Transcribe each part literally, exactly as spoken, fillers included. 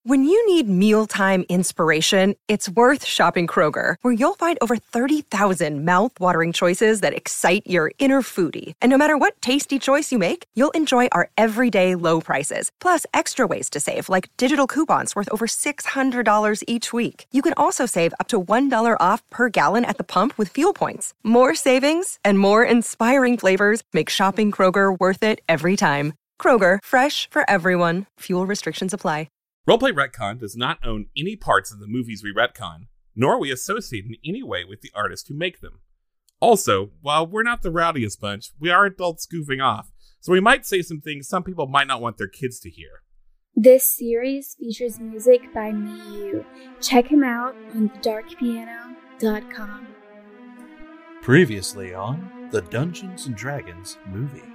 When you need mealtime inspiration, it's worth shopping Kroger, where you'll find over thirty thousand mouth-watering choices that excite your inner foodie. And no matter what tasty choice you make, you'll enjoy our everyday low prices, plus extra ways to save, like digital coupons worth over six hundred dollars each week. You can also save up to one dollar off per gallon at the pump with fuel points. More savings and more inspiring flavors make shopping Kroger worth it every time. Kroger, fresh for everyone. Fuel restrictions apply. Roleplay Retcon does not own any parts of the movies we retcon, nor are we associated in any way with the artists who make them. Also, while we're not the rowdiest bunch, we are adults goofing off, so we might say some things some people might not want their kids to hear. This series features music by Miyu. Check him out on the dark piano dot com. Previously on the Dungeons and Dragons movie.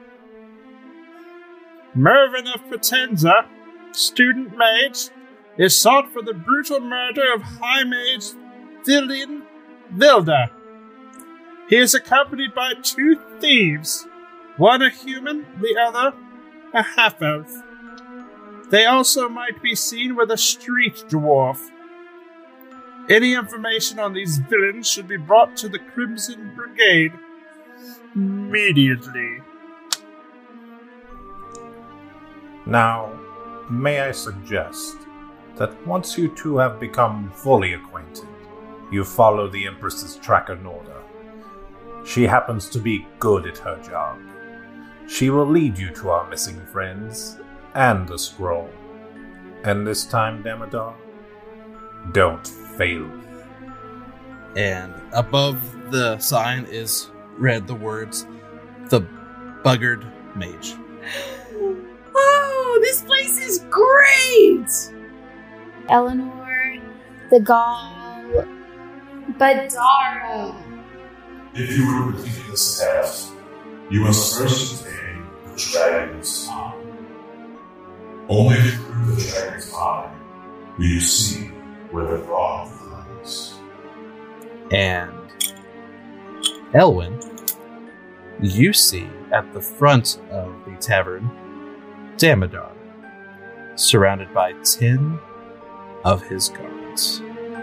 Mervyn of Potenza, student mage, is sought for the brutal murder of High Mage Thillian Vilda. He is accompanied by two thieves, one a human, the other a half-elf. They also might be seen with a street dwarf. Any information on these villains should be brought to the Crimson Brigade immediately. Now, may I suggest that once you two have become fully acquainted, you follow the Empress's tracker Norda. She happens to be good at her job. She will lead you to our missing friends and the scroll. And this time, Damodar, don't fail. And above the sign is read the words, "The Buggered Mage." Oh, this place is great! Eleanor, the Gaul, Badara. If you were completing this task, you must first obtain the dragon's eye. Only through the dragon's eye will you see where the wrong lies. And Elwyn, you see at the front of the tavern Damodar, surrounded by ten of his guards.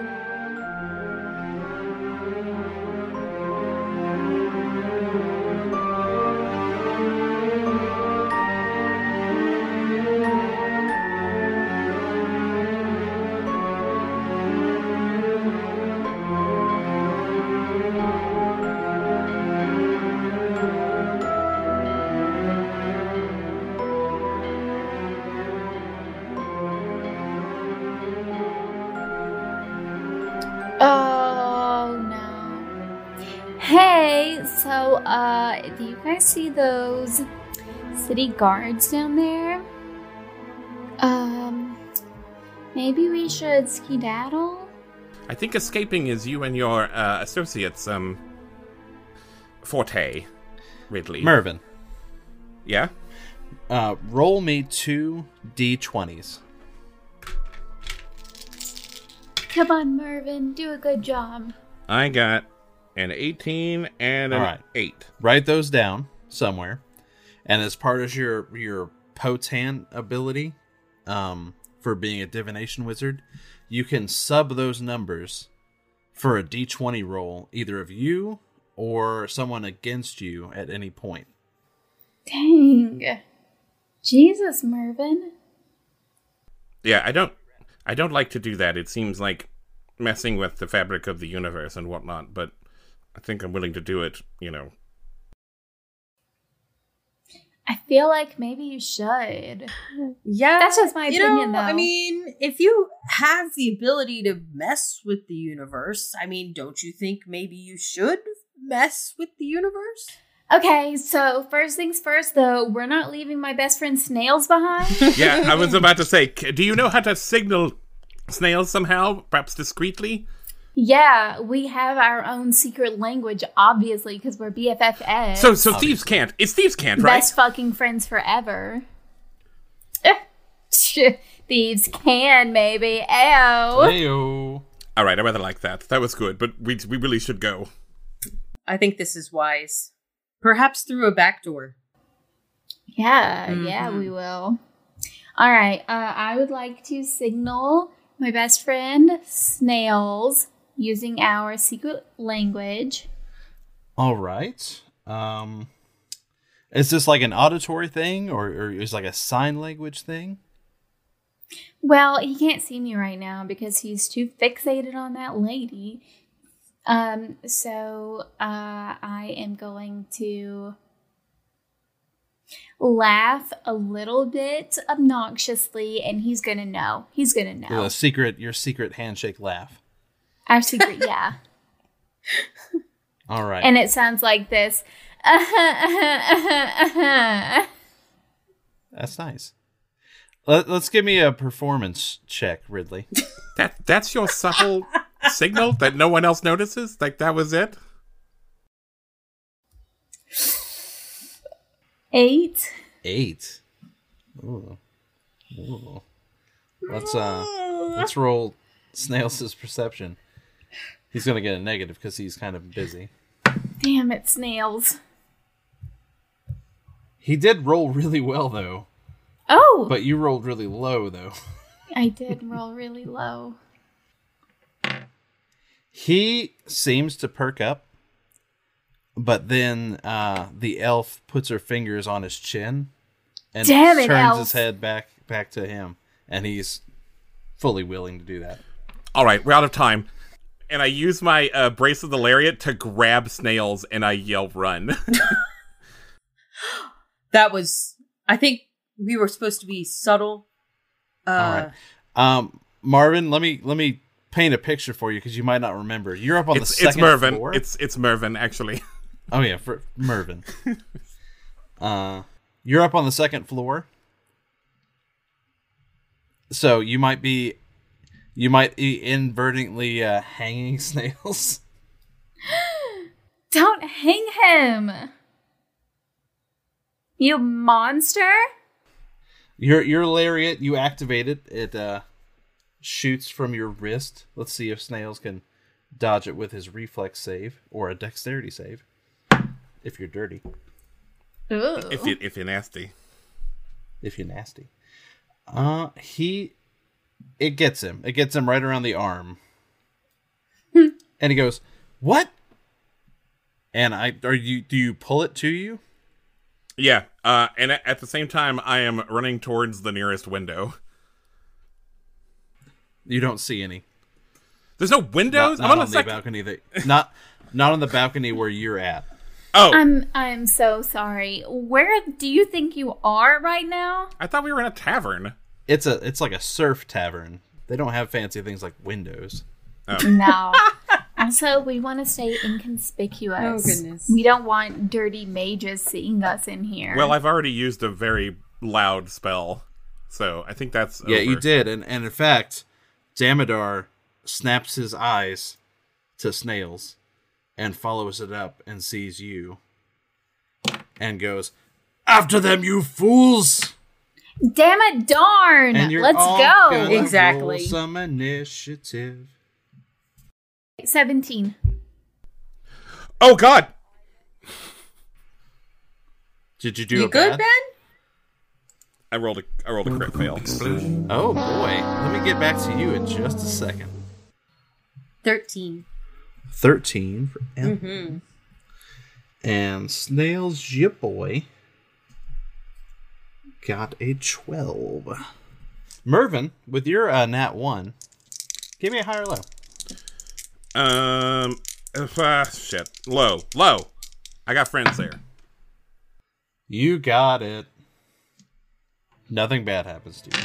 Oh no. Hey, so uh do you guys see those city guards down there? Um maybe we should skedaddle? I think escaping is you and your uh, associates' um forte, Ridley. Mervyn. Yeah? Uh, roll me two d twenties. Come on, Mervyn, do a good job. I got an eighteen and an All right. eight. Write those down somewhere. And as part of your your Potan ability, um, for being a divination wizard, you can sub those numbers for a d twenty roll, either of you or someone against you at any point. Dang. Jesus, Mervyn. Yeah, I don't I don't like to do that. It seems like messing with the fabric of the universe and whatnot, but I think I'm willing to do it, you know. I feel like maybe you should. Yeah. That's just my you opinion, know, though. I mean, if you have the ability to mess with the universe, I mean, don't you think maybe you should mess with the universe? Okay, so first things first, though, we're not leaving my best friend Snails behind. Yeah, I was about to say, c- do you know how to signal snails somehow, perhaps discreetly? Yeah, we have our own secret language, obviously, because we're B F F S. So, so thieves can't. It's thieves can't, right? Best fucking friends forever. Thieves can, maybe. Ew. Heyo. All right, I rather like that. That was good, but we we really should go. I think this is wise. Perhaps through a back door. Yeah, Mhm. yeah, we will. All right. Uh, I would like to signal my best friend, Snails, using our secret language. All right. Um, is this like an auditory thing, or, or is it like a sign language thing? Well, he can't see me right now because he's too fixated on that lady. Um, so uh, I am going to laugh a little bit obnoxiously, and he's gonna know. He's gonna know. The secret, your secret handshake laugh. Our secret, yeah. All right. And it sounds like this. That's nice. Let, let's give me a performance check, Ridley. That that's your subtle signal that no one else notices? Like that was it? Eight. Eight. Ooh. Ooh. Let's uh let's roll Snails' perception. He's gonna get a negative because he's kind of busy. Damn it, Snails. He did roll really well though. Oh! But you rolled really low though. I did roll really low. He seems to perk up, but then uh, the elf puts her fingers on his chin and Damn it, turns elf. his head back back to him, and he's fully willing to do that. All right, we're out of time. And I use my uh, Brace of the Lariat to grab Snails, and I yell, run. That was, I think we were supposed to be subtle. Uh, All right, um, Marvin, let me let me paint a picture for you because you might not remember. You're up on it's, the second it's Mervin. floor. It's it's Mervin, actually. Oh yeah, for Mervin. uh, you're up on the second floor, so you might be, you might be inadvertently uh, hanging Snails. Don't hang him! You monster! Your your lariat, you activate it. It uh, shoots from your wrist. Let's see if Snails can dodge it with his reflex save or a dexterity save. If you're dirty. Ooh. If you if you're nasty. If you're nasty. Uh he it gets him. It gets him right around the arm. And he goes, "What?" And I are you do you pull it to you? Yeah, uh, and at, at the same time, I am running towards the nearest window. You don't see any. There's no windows? Not, not I'm on, on the the second... balcony that not not on the balcony where you're at. Oh, I'm I'm so sorry. Where do you think you are right now? I thought we were in a tavern. It's a it's like a surf tavern. They don't have fancy things like windows. Oh. No. Also, we want to stay inconspicuous. Oh, goodness. We don't want dirty mages seeing us in here. Well, I've already used a very loud spell, so I think that's Yeah, over. you did, and and in fact, Damodar snaps his eyes to Snails and follows it up and sees you and goes, "After them, you fools!" Damn it, darn! And you're Let's all go. gonna Exactly. roll some initiative. seventeen. Oh, God! Did you do you a good, bad? Ben? I rolled a, I rolled a crit fail. Oh boy, let me get back to you in just a second. Thirteen. Thirteen for M. Mm-hmm. And Snails, ya boy, got a twelve. Mervin, with your uh, nat one, give me a high or low. Um, if, uh, shit. Low. Low. I got friends there. You got it. Nothing bad happens to you.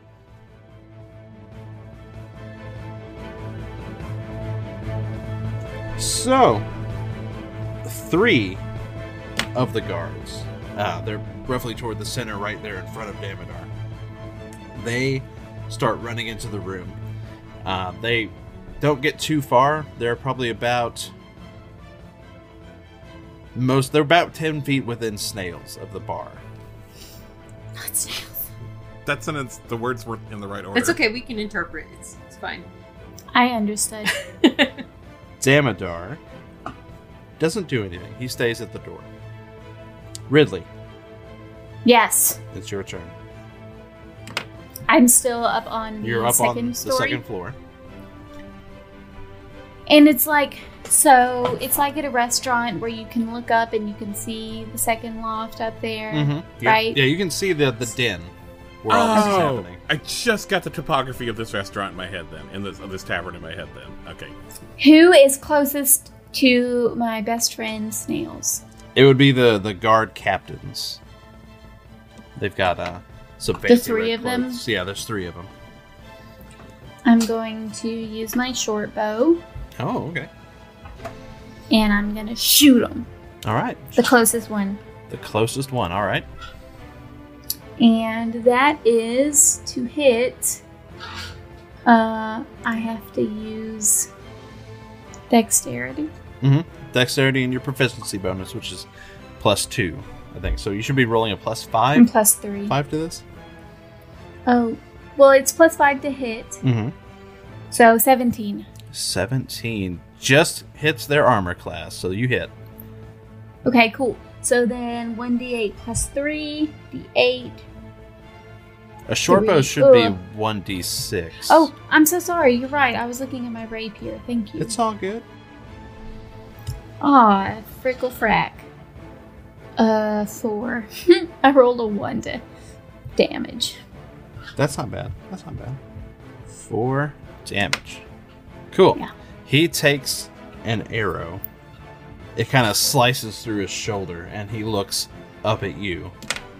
So, three of the guards, uh, they're roughly toward the center right there in front of Damodar. They start running into the room. Uh, they don't get too far. They're probably about most. They're about ten feet within Snails of the bar. Not snails. That sentence, the words were in the right order. It's okay. We can interpret. It's it's fine. I understood. Damodar doesn't do anything. He stays at the door. Ridley, Yes. it's your turn. I'm still up on the You're up second on story. the second floor. And it's like, so it's like at a restaurant where you can look up and you can see the second loft up there, Mm-hmm. Yeah, right? yeah, you can see the, the den where all this is Oh, happening. I just got the topography of this restaurant in my head then, in this of this tavern in my head then. Okay. Who is closest to my best friend Snails? It would be the, the guard captains. They've got uh, some fancy three red of them? clothes. Yeah, there's three of them. I'm going to use my short bow Oh, okay. and I'm going to shoot him. All right. The closest one. The closest one. All right. And that is to hit. Uh, I have to use dexterity. Mm-hmm. Dexterity and your proficiency bonus, which is plus two, I think. So you should be rolling a plus five. And plus three. Five to this. Oh, well, it's plus five to hit. Mm-hmm. So seventeen. Seventeen just hits their armor class, so you hit. Okay, cool. So then one d eight plus three, d eight. A short bow Three. should be Ugh. one d six. Oh, I'm so sorry. You're right. I was looking at my rapier. Thank you. It's all good. Aw, frickle frack. Uh, four. I rolled a one to damage. That's not bad. That's not bad. Four damage. Cool. Yeah. He takes an arrow. It kind of slices through his shoulder, and he looks up at you.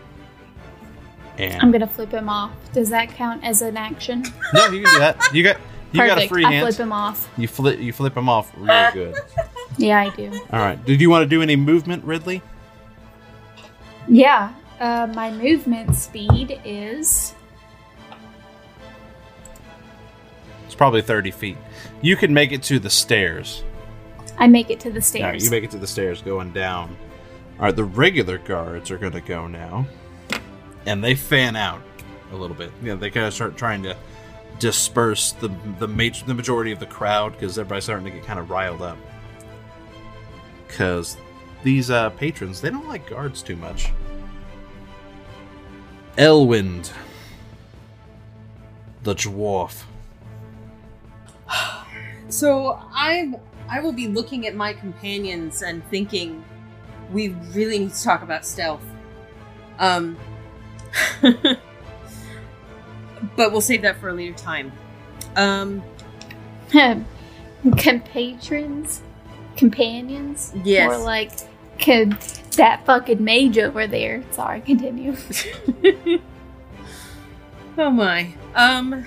And I'm gonna flip him off. Does that count as an action? no, you can do that. You got you Perfect. got a free I hand. flip him off. You flip you flip him off real good. Yeah, I do. All right. Did you want to do any movement, Ridley? Yeah. Uh, my movement speed is It's probably thirty feet. You can make it to the stairs. I make it to the All right, stairs. you make it to the stairs going down. All right, the regular guards are going to go now. And they fan out a little bit. You know, they kind of start trying to disperse the the, major, the majority of the crowd because everybody's starting to get kind of riled up. Because these uh, patrons, they don't like guards too much. Elwind, the dwarf. So I I will be looking at my companions and thinking we really need to talk about stealth. Um but we'll save that for a later time. Um Compatrons? Companions? Yes. Or like, could that fucking mage over there. Sorry, continue. Oh my. Um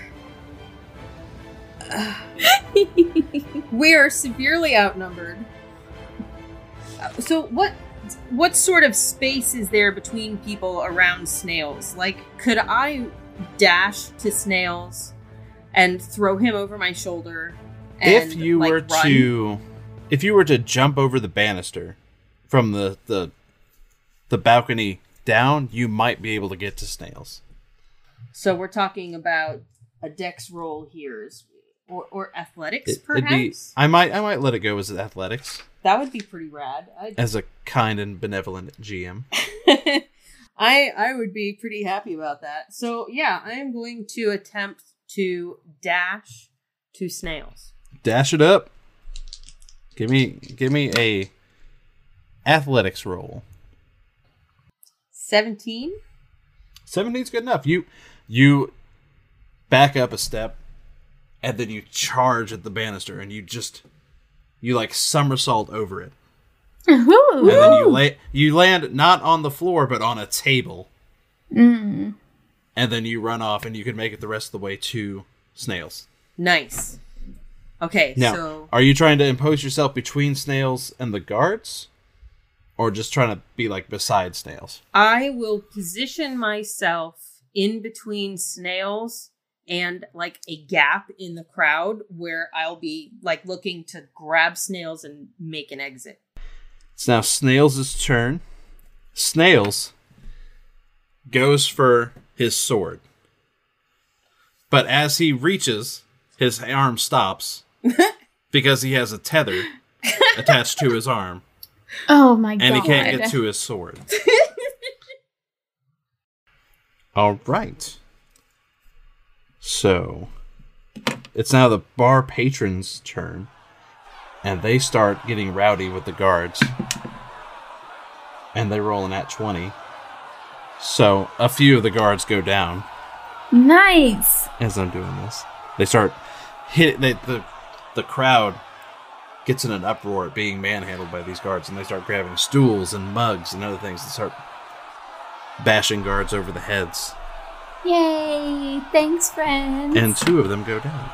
uh, we are severely outnumbered. Uh, So what what sort of space is there between people around Snails? Like, could I dash to Snails and throw him over my shoulder? And, If you like, were run? to if you were to jump over the banister from the, the the balcony down, you might be able to get to Snails. So we're talking about a dex roll here, is- or or athletics, It, perhaps. it'd be I might I might let it go as athletics That would be pretty rad. I'd, as a kind and benevolent G M. I I would be pretty happy about that. So yeah, I am going to attempt to dash to Snails. Dash it up. Give me give me a athletics roll. Seventeen. seventeen's good enough. You you back up a step and then you charge at the banister and you just you like somersault over it. And then you lay you land not on the floor but on a table. Mm. And then you run off and you can make it the rest of the way to Snails. Nice. Okay, Now, so are you trying to impose yourself between Snails and the guards? Or just trying to be like beside Snails? I will position myself in between Snails and like a gap in the crowd where I'll be like looking to grab Snails and make an exit. It's now Snails' turn. Snails goes for his sword. But as he reaches, his arm stops because he has a tether attached to his arm. Oh my god. And he can't get to his sword. All right. So, it's now the bar patron's turn, and they start getting rowdy with the guards. And they roll an at twenty. So, a few of the guards go down. Nice! As I'm doing this. They start hit they, the the crowd gets in an uproar at being manhandled by these guards, and they start grabbing stools and mugs and other things and start bashing guards over the heads. Yay! Thanks, friends. And two of them go down.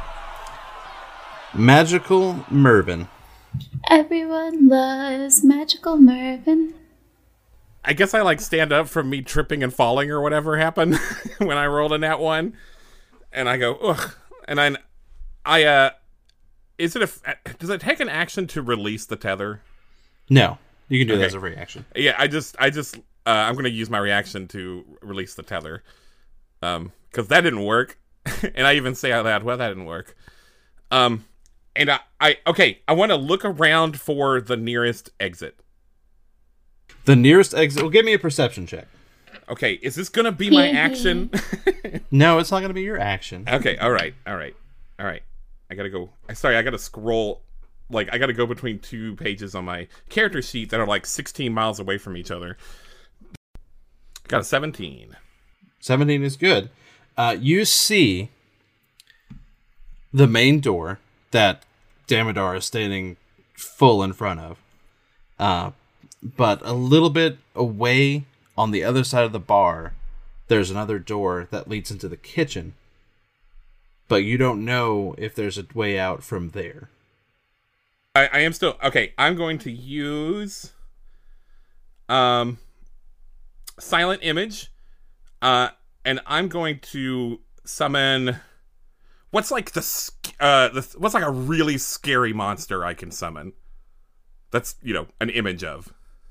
Magical Mervin. Everyone loves Magical Mervin. I guess I like stand up from me tripping and falling or whatever happened when I rolled a nat one, and I go ugh, and I, I uh, is it a does it take an action to release the tether? No, you can do okay. that as a reaction. Yeah, I just I just uh, I'm gonna use my reaction to release the tether, um, because that didn't work, and I even say out loud, well, that didn't work, um, and I, I okay, I want to look around for the nearest exit. The nearest exit. Well, give me a perception check. Okay, is this gonna be my action? No, it's not gonna be your action. Okay, all right, all right, all right. I gotta go. Sorry, I gotta scroll. Like, I gotta go between two pages on my character sheet that are like sixteen miles away from each other. Got a seventeen. seventeen is good. Uh, you see the main door that Damodar is standing full in front of. Uh, but a little bit away on the other side of the bar, there's another door that leads into the kitchen. But you don't know if there's a way out from there. I, I am still... Okay, I'm going to use... Um... Silent Image. Uh, and I'm going to summon... What's like the... Uh, the what's like a really scary monster I can summon? That's, you know, an image of.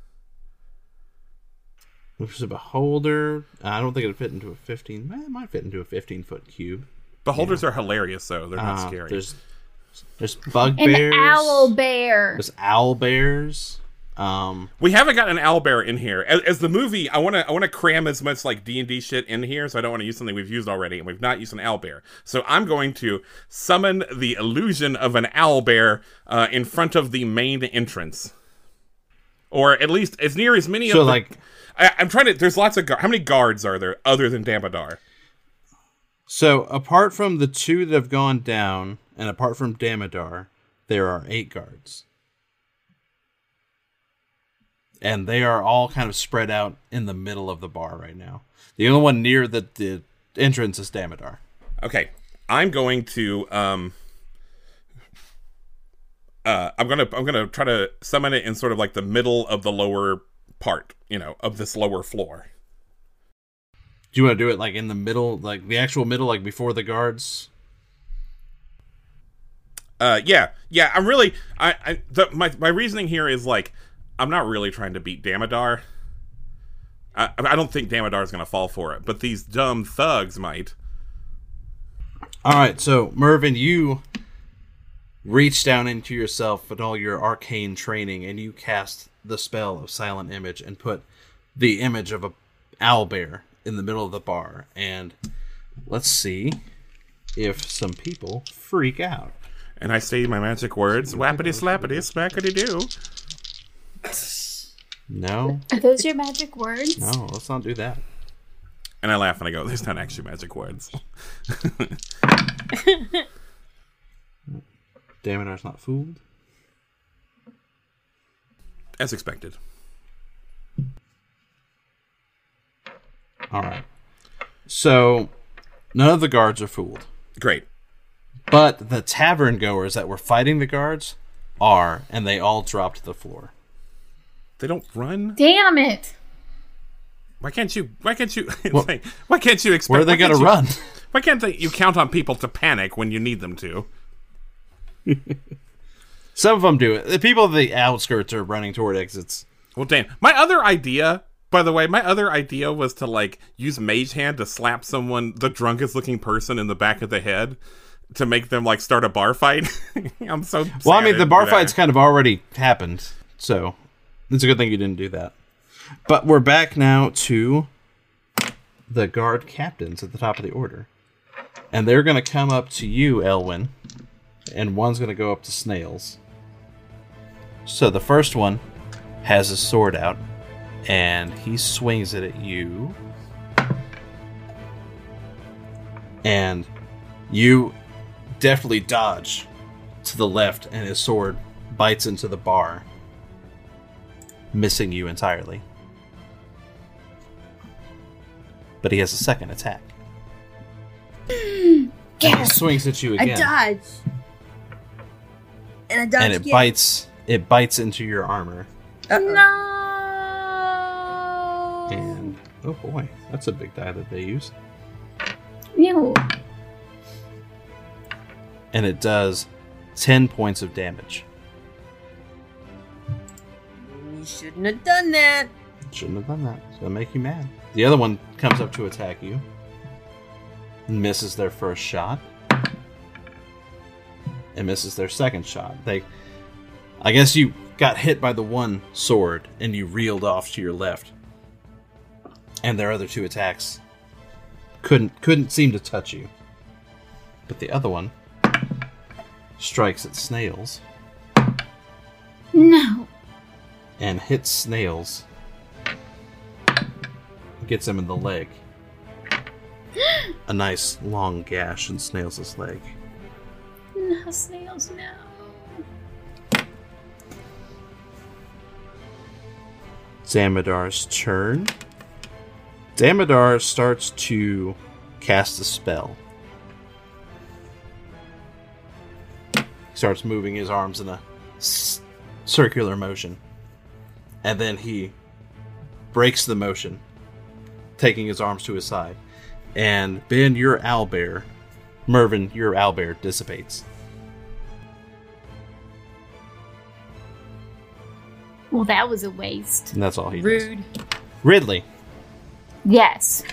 There's a beholder. I don't think it'd fit into a fifteen. It might fit into a fifteen-foot cube. Beholders yeah. are hilarious, though. They're not uh, scary. There's there's bugbears. An owl bear. There's owl bears. Um, we haven't got an owl bear in here. As, as the movie, I want to I want to cram as much like D and D shit in here, so I don't want to use something we've used already, and we've not used an owl bear. So I'm going to summon the illusion of an owl bear uh, in front of the main entrance, or at least as near as many so of the... like. I, I'm trying to... There's lots of... Gu- How many guards are there other than Damodar? So, apart from the two that have gone down, and apart from Damodar, there are eight guards. And they are all kind of spread out in the middle of the bar right now. The only one near the, the entrance is Damodar. Okay. I'm going to... Um, uh, I'm gonna I'm gonna try to summon it in sort of like the middle of the lower part, you know, of this lower floor. Do you want to do it like in the middle, like the actual middle, like before the guards? Uh, yeah, yeah. I'm really, I, I, the, my, my reasoning here is like, I'm not really trying to beat Damodar. I, I don't think Damodar is gonna fall for it, but these dumb thugs might. All right, so Mervin, you reach down into yourself with all your arcane training, and you cast the spell of Silent Image and put the image of a owlbear in the middle of the bar. And let's see if some people freak out. And I say my magic words, whappity slappity smackity doo. No. Are those your magic words? No, let's not do that. And I laugh and I go, there's not actually magic words. Damodar's not fooled. As expected. All right. So, none of the guards are fooled. Great. But the tavern goers that were fighting the guards are, and they all dropped to the floor. They don't run? Damn it. Why can't you, why can't you, Well, like, why can't you expect... Where are they going to run? Why can't they, you count on people to panic when you need them to? Some of them do it. The people at the outskirts are running toward exits. Well, damn. My other idea, by the way, my other idea was to, like, use Mage Hand to slap someone, the drunkest looking person, in the back of the head to make them, like, start a bar fight. I'm so Well, I mean, the bar that. fight's kind of already happened, so it's a good thing you didn't do that. But we're back now to the guard captains at the top of the order. And they're going to come up to you, Elwyn. And one's going to go up to Snails. So the first one has his sword out. And he swings it at you. And you definitely dodge to the left. And his sword bites into the bar, missing you entirely. But he has a second attack. And he swings at you again. I dodge. And I dodge And it again. bites it bites into your armor. Uh-oh. No. And oh boy, that's a big die that they use. Ew. And it does ten points of damage. You shouldn't have done that. Shouldn't have done that. It's gonna make you mad. The other one comes up to attack you. And misses their first shot. And misses their second shot. They I guess you got hit by the one sword and you reeled off to your left. And their other two attacks couldn't couldn't seem to touch you. But the other one strikes at Snails No. and hits Snails. Gets him in the leg. A nice long gash in Snails' leg. No, Snails, no. Damadar's turn. Damadar starts to cast a spell. He starts moving his arms in a s- circular motion. And then he breaks the motion, taking his arms to his side. And Ben, your owlbear, Mervin, your owlbear dissipates. Well, that was a waste. And that's all he Rude. does. Ridley. Yes.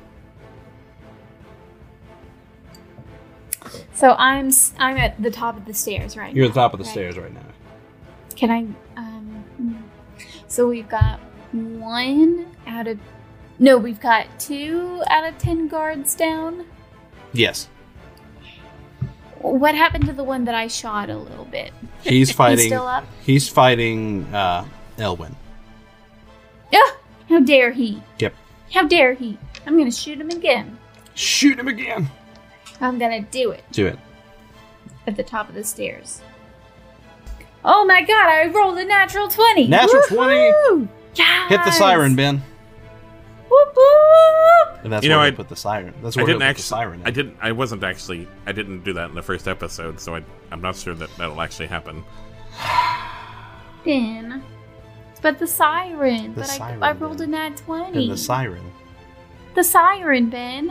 So I'm s- I'm at the top of the stairs right You're now. at the top of the right? stairs right now. Can I? Um. hmm. So we've got one out of. No, we've got two out of ten guards down. Yes. What happened to the one that I shot a little bit? He's fighting. He's still up? He's fighting uh, Elwyn. Ugh! How dare he? Yep. How dare he? I'm gonna shoot him again. Shoot him again. I'm gonna do it Do it. at the top of the stairs. Oh my god! I rolled a natural twenty. Natural Woohoo! Yes! Hit the siren, Ben. Whoop whoop! And that's You where know, we I- put the siren. That's I where we didn't put the actually. siren. In. I didn't. I wasn't actually. I didn't do that in the first episode, so I, I'm not sure that that'll actually happen. Ben. But the siren. The but siren, I, I rolled Ben. a nat twenty. And the siren. The siren, Ben.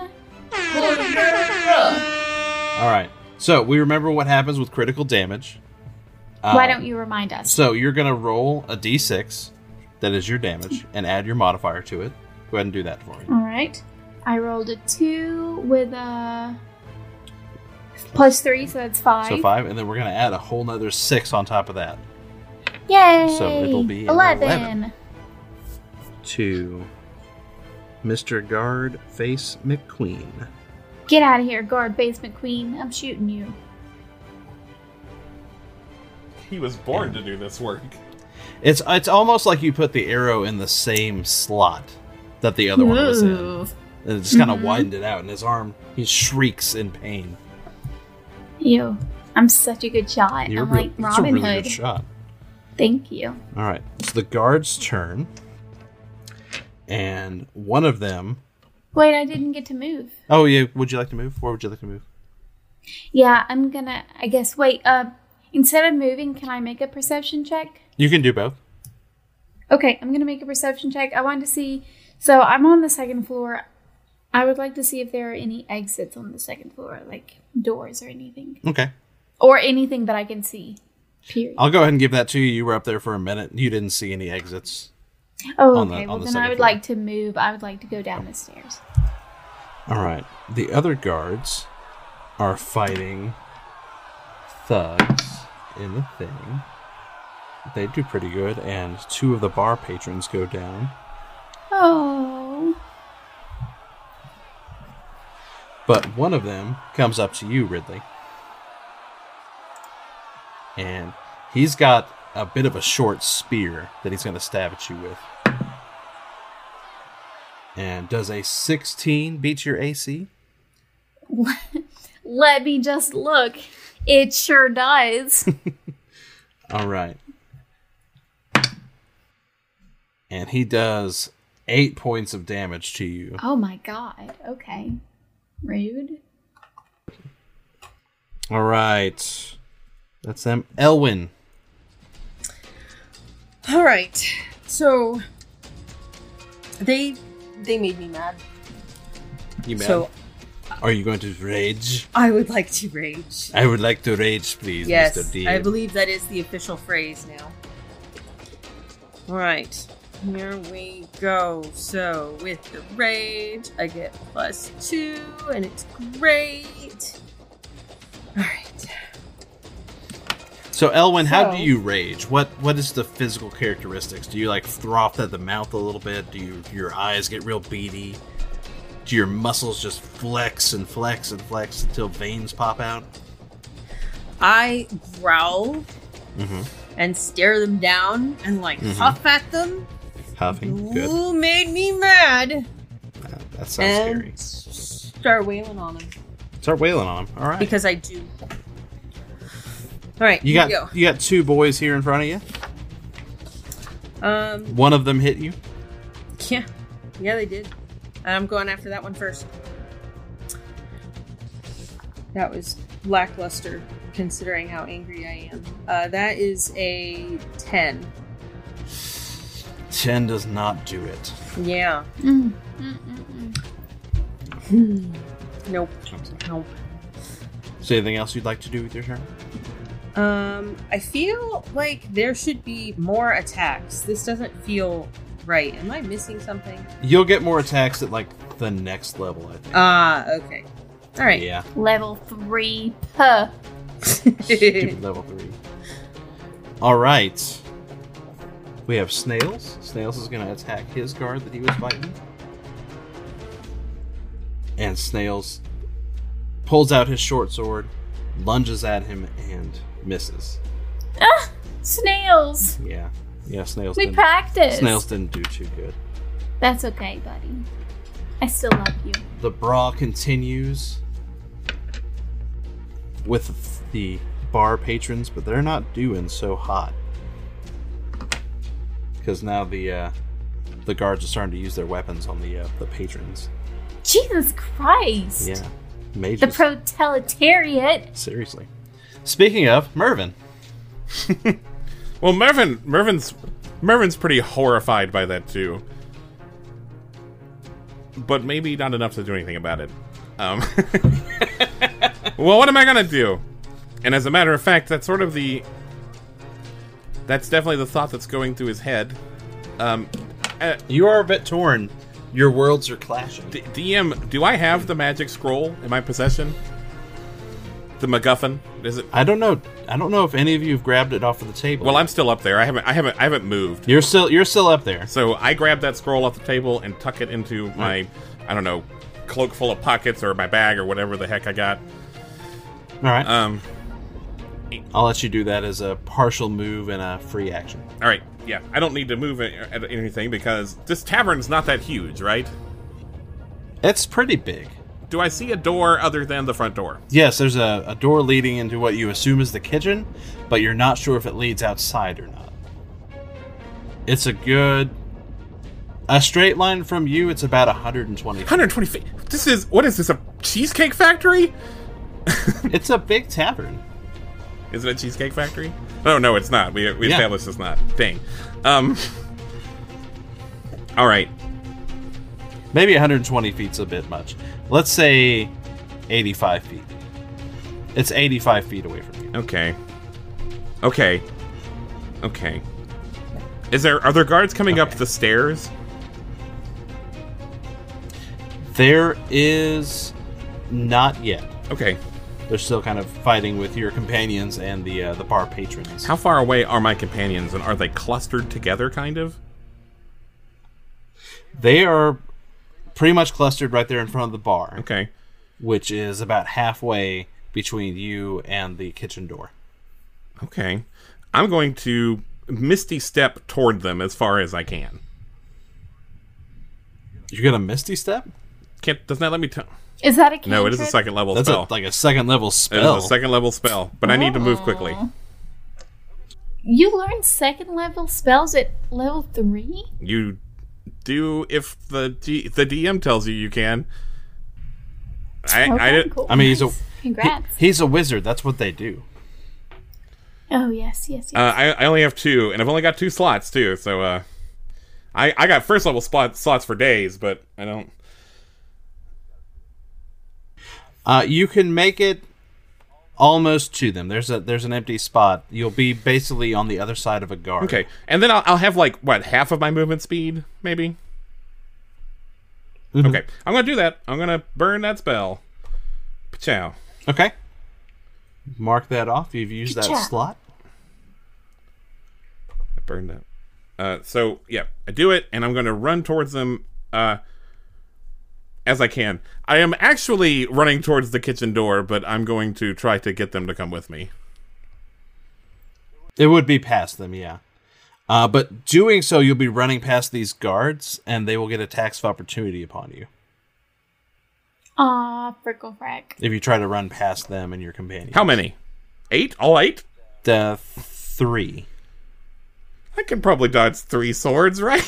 All right. So we remember what happens with critical damage. Why Um, don't you remind us? So you're gonna roll a d six, that is your damage, and add your modifier to it. Go ahead and do that for me. All right. I rolled a two with a plus three, so that's five. So five, and then we're gonna add a whole nother six on top of that Yay! So it'll be an eleven. eleven. to Mister Guard Face McQueen. Get out of here, guard basement queen. I'm shooting you. He was born to do this work. It's it's almost like you put the arrow in the same slot that the other one was in. Ooh. And it just kind of Mhm. widened it out, and his arm, he shrieks in pain. Ew. I'm such a good shot. You're I'm real- like that's a Robin really Hood. good shot. Thank you. All right, it's the guard's turn, and one of them. Wait, I didn't get to move. Oh yeah, would you like to move? Where would you like to move? Yeah, I'm gonna. I guess. Wait. Uh, instead of moving, can I make a perception check? You can do both. Okay, I'm gonna make a perception check. I want to see. So I'm on the second floor. I would like to see if there are any exits on the second floor, like doors or anything, Okay, or anything that I can see. Period. I'll go ahead and give that to you. You were up there for a minute. You didn't see any exits. Oh, on the- okay. on well, the then I second would floor. like to move. I would like to go down the stairs. All right, the other guards are fighting thugs in the thing. They do pretty good, and two of the bar patrons go down. Oh. But one of them comes up to you, Ridley. And he's got a bit of a short spear that he's going to stab at you with. And does a sixteen beat your A C? Let me just look. It sure does. All right. And he does eight points of damage to you. Oh my god. Okay. Rude. All right. That's them. Elwyn. All right. So they they made me mad. You mad? So are you going to rage? I would like to rage. I would like to rage, please, Yes, Mister D. I believe that is the official phrase now. All right. Here we go. So with the rage, I get plus two, and it's great. All right. So, Elwyn, how So- do you rage? What What is the physical characteristics? Do you, like, froth at the mouth a little bit? Do you, your eyes get real beady? Do your muscles just flex and flex and flex until veins pop out? I growl Mm-hmm. and stare them down and like Mhm. huff at them. Huffing. Good. Who made me mad? That, that sounds and scary. s- start wailing on them Start wailing on him. All right. because I do. All right, you here got we you got two boys here in front of you. go. Um, One of them hit you. yeah, yeah, they did. And I'm going after that one first. That was lackluster, considering how angry I am. Uh, that is a ten. Ten does not do it. Yeah. Mm, mm, mm, mm. Nope. Nope. Is there anything else you'd like to do with your turn? Um, I feel like there should be more attacks. This doesn't feel right. Am I missing something? You'll get more attacks at like the next level, I think. Ah, okay. All right. Yeah. Level three. Huh. Stupid level three. All right. We have Snails. Snails is going to attack his guard that he was fighting. And Snails pulls out his short sword, lunges at him, and misses. Ah, snails. Yeah. Yeah, Snails We didn't, practiced. Snails didn't do too good. That's okay, buddy. I still love you. The brawl continues with the bar patrons, but they're not doing so hot. Because now the uh, the guards are starting to use their weapons on the uh, the patrons. Jesus Christ. Yeah, mages. The proletariat. Seriously. Speaking of, Mervin. Well, Mervin, Mervin's, Mervin's pretty horrified by that too, but maybe not enough to do anything about it. Um, well, what am I gonna do? And as a matter of fact, that's sort of the, that's definitely the thought that's going through his head. Um, uh, You are a bit torn. Your worlds are clashing. D- DM, do I have the magic scroll in my possession? The MacGuffin? Is it? I don't know. I don't know if any of you have grabbed it off of the table. Well, I'm still up there. I haven't. I haven't. I haven't moved. You're still. You're still up there. So I grab that scroll off the table and tuck it into my, I don't know, cloak full of pockets or my bag or whatever the heck I got. All right. Um. I'll let you do that as a partial move and a free action. All right. Yeah. I don't need to move a- a- anything because this tavern's not that huge, right? It's pretty big. Do I see a door other than the front door? Yes, there's a, a door leading into what you assume is the kitchen, but you're not sure if it leads outside or not. It's a good... A straight line from you, it's about one hundred twenty feet. one hundred twenty feet. This is, what is this, a cheesecake factory? It's a big tavern. Is it a cheesecake factory? Oh, no, it's not. We, we Yeah. established it's not. Dang. Um. All right. Maybe one hundred twenty feet's a bit much. Let's say eighty-five feet. It's eighty-five feet away from you. Okay. Okay. Okay. Is there, are there guards coming up Okay. the stairs? There is not yet. Okay. They're still kind of fighting with your companions and the uh, the bar patrons. How far away are my companions, and are they clustered together, kind of? They are pretty much clustered right there in front of the bar. Okay. which is about halfway between you and the kitchen door. Okay. I'm going to Misty Step toward them as far as I can. You're going to Misty Step? Can't, doesn't that let me... T- Is that a cantrip? no, it is a second level That's spell. a, like a second level spell. It is a second level spell, but I need to move quickly. You learned second level spells at level three? You do if the G- the D M tells you you can. I Okay, I did, cool. I mean, he's a Congrats. he- he's a wizard. That's what they do. Oh, yes, yes, yes. uh, I I only have two, and I've only got two slots too. So uh, I I got first level spot slots for days, but I don't. Uh, you can make it almost to them. There's a there's an empty spot. You'll be basically on the other side of a guard. Okay, and then I'll I'll have like what half of my movement speed, maybe. Mhm. Okay, I'm gonna do that. I'm gonna burn that spell. Ciao. Okay. Mark that off. You've used that Ka-chow. slot. I burned that. Uh, so yeah, I do it, and I'm gonna run towards them. Uh. As I can. I am actually running towards the kitchen door, but I'm going to try to get them to come with me. It would be past them, yeah. Uh, but doing so, you'll be running past these guards, and they will get attacks of opportunity upon you Aw, frickle frack. if you try to run past them and your companion. How many? Eight? All eight? The three. I can probably dodge three swords, right?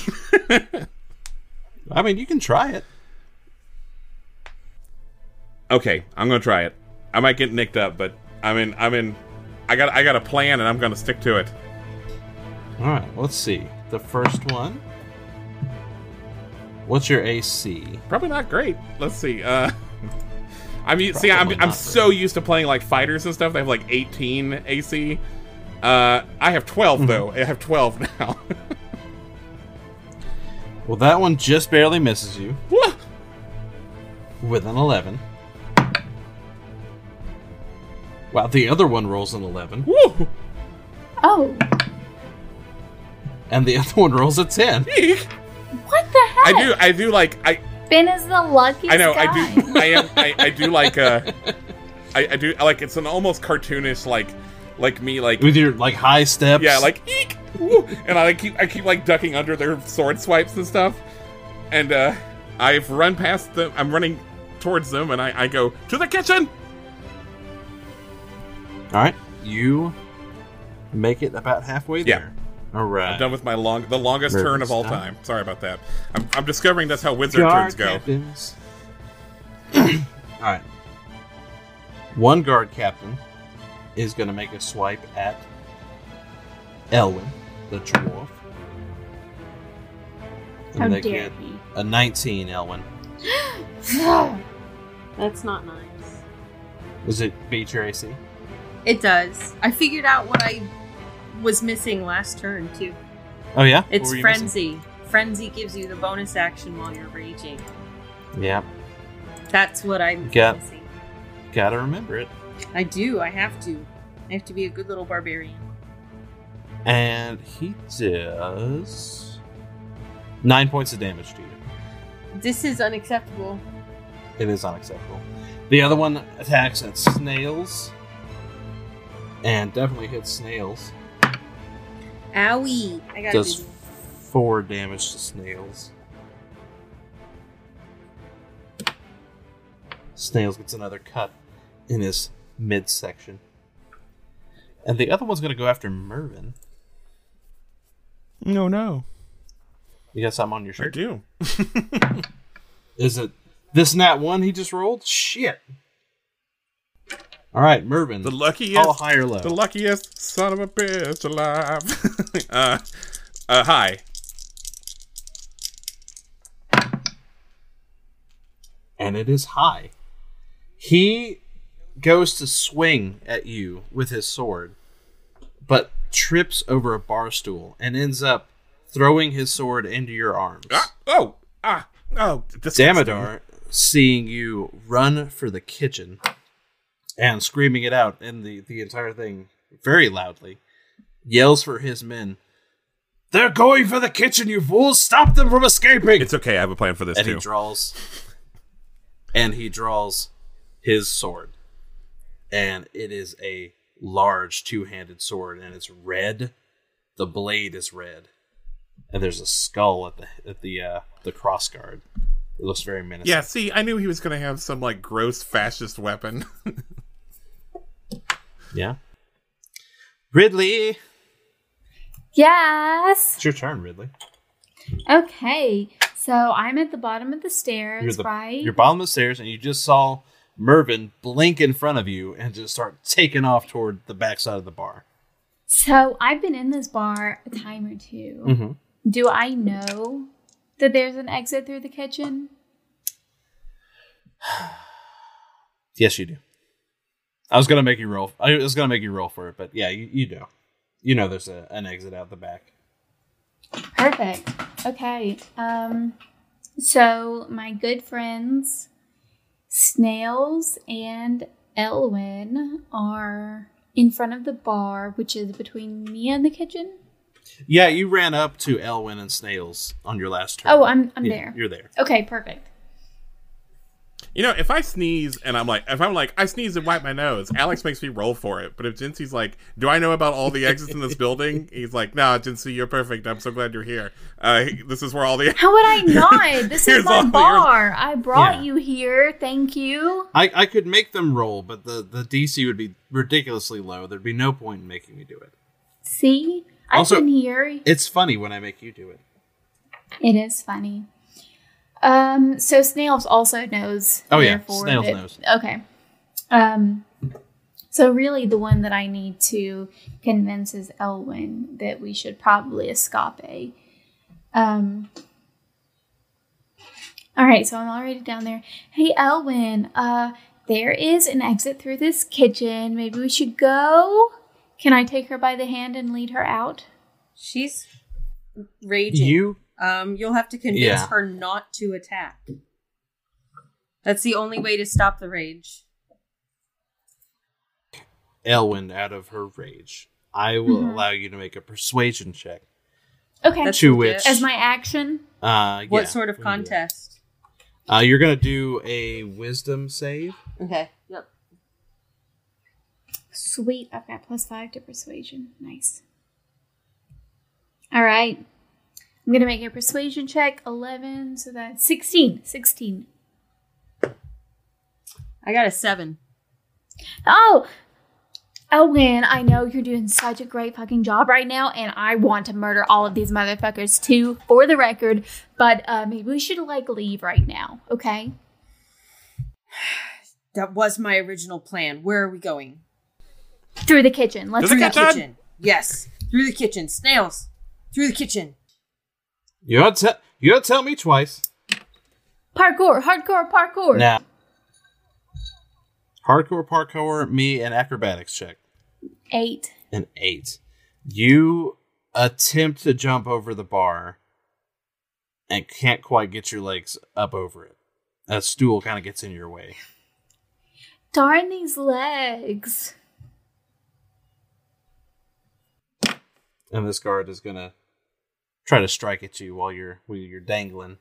I mean, you can try it. Okay, I'm gonna try it. I might get nicked up, but I'm in. I'm in. I got. I got a plan, and I'm gonna stick to it. All right, let's see. The first one. What's your A C? Probably not great. Let's see. Uh, I mean, see, Probably I'm I'm not so used to playing like fighters and stuff. They have like eighteen A C. Uh, I have twelve though. I have twelve now. Well, that one just barely misses you Whoa! with an eleven. Wow, the other one rolls an eleven, Woo! Oh, and the other one rolls a ten. Eek. what the heck? I do. I do like. I. Ben is the luckiest I know. guy. I do. I am. I, I do like. Uh, I, I do like. It's an almost cartoonish like, like me like. With your, like, high steps. Yeah, like eek, woo, and I keep. I keep like ducking under their sword swipes and stuff, and uh, I've run past them. I'm running towards them, and I, I go to the kitchen. All right, you make it about halfway Yeah. there. All right. I'm done with my long, the longest Nervous turn of all time. time. Sorry about that. I'm, I'm discovering that's how wizard Guard turns go. captains. All right. One guard captain is going to make a swipe at Elwin, the dwarf. And How they dare get he? a nineteen, Elwin. That's not nice. Does it beat your A C? It does. I figured out what I was missing last turn, too. Oh, yeah? What It's were you missing? Frenzy. Frenzy gives you the bonus action while you're raging. Yeah. That's what I'm Got- missing. Gotta remember it. I do. I have to. I have to be a good little barbarian. And he does nine points of damage to you. This is unacceptable. It is unacceptable. The other one attacks at snails. And definitely hits snails. Owie. I got Does busy. four damage to snails. Snails gets another cut in his midsection. And the other one's going to go after Mervin. No, no. You got something on your I shirt? do. Is it this nat one he just rolled? Shit. All right, Mervin. The luckiest. All high or low? The luckiest son of a bitch alive. uh, uh, hi. And it is high. He goes to swing at you with his sword, but trips over a bar stool and ends up throwing his sword into your arms. Ah, oh, ah, oh. disgusting. Damodar, seeing you run for the kitchen and screaming it out in the, the entire thing very loudly, yells for his men. They're going for the kitchen, you fools! Stop them from escaping! It's okay. I have a plan for this and too. he draws, and he draws his sword. And it is a large two-handed sword, and it's red. The blade is red. And there's a skull at the at the uh, the crossguard. It looks very menacing. Yeah, see, I knew he was going to have some, like, gross fascist weapon. Yeah. Ridley! Yes. It's your turn, Ridley. Okay, so I'm at the bottom of the stairs, You're the, right? You're bottom of the stairs, and you just saw Mervyn blink in front of you and just start taking off toward the backside of the bar. So I've been in this bar a time or two. Mm-hmm. Do I know that there's an exit through the kitchen? Yes, you do. I was gonna make you roll. I was gonna make you roll for it, but yeah, you, you do. You know, there's a, an exit out the back. Perfect. Okay. Um. So my good friends, Snails and Elwyn, are in front of the bar, which is between me and the kitchen. Yeah, you ran up to Elwyn and Snails on your last turn. Oh, I'm I'm Yeah, there. You're there. Okay, perfect. You know, if I sneeze and I'm like, if I'm like, I sneeze and wipe my nose, Alex makes me roll for it. But if Jincy's like, do I know about all the exits in this building? He's like, no, Jincy, you're perfect. I'm so glad you're here. Uh, this is where all the... How would I not? This is Here's my all- bar. I brought Yeah. you here. Thank you. I, I could make them roll, but the, the D C would be ridiculously low. There'd be no point in making me do it. See? I've Also- been here. It's funny when I make you do it. It is funny. Um, so Snails also knows. Oh, yeah. therefore, Snails that- knows. Okay. Um, so really the one that I need to convince is Elwyn that we should probably escape. Um, all right, so I'm already down there. Hey, Elwyn, uh, there is an exit through this kitchen. Maybe we should go? Can I take her by the hand and lead her out? She's raging. You... Um, you'll have to convince Yeah. her not to attack. That's the only way to stop the rage. Elwyn, out of her rage, I will Mhm. allow you to make a persuasion check. Okay. That's To legit. which- As my action? Uh, What yeah, sort of we can do that. contest? Uh, you're gonna do a wisdom save. Okay. Yep. Sweet. I've got plus five to persuasion. Nice. All right. I'm going to make a persuasion check. eleven. So that's sixteen. sixteen. I got a seven. Oh! Elwyn, I know you're doing such a great fucking job right now, and I want to murder all of these motherfuckers too, for the record, but uh, maybe we should, like, leave right now, okay? That was my original plan. Where are we going? Through the kitchen. Let's Through go. the kitchen? Kitchen. Yes. Through the kitchen. Snails. Through the kitchen. You gotta, te- you gotta tell me twice. Parkour, hardcore parkour. Now, hardcore parkour, me, and acrobatics check. Eight. An eight. You attempt to jump over the bar and can't quite get your legs up over it. A stool kind of gets in your way. Darn these legs. And this guard is gonna try to strike at you while you're while you're dangling.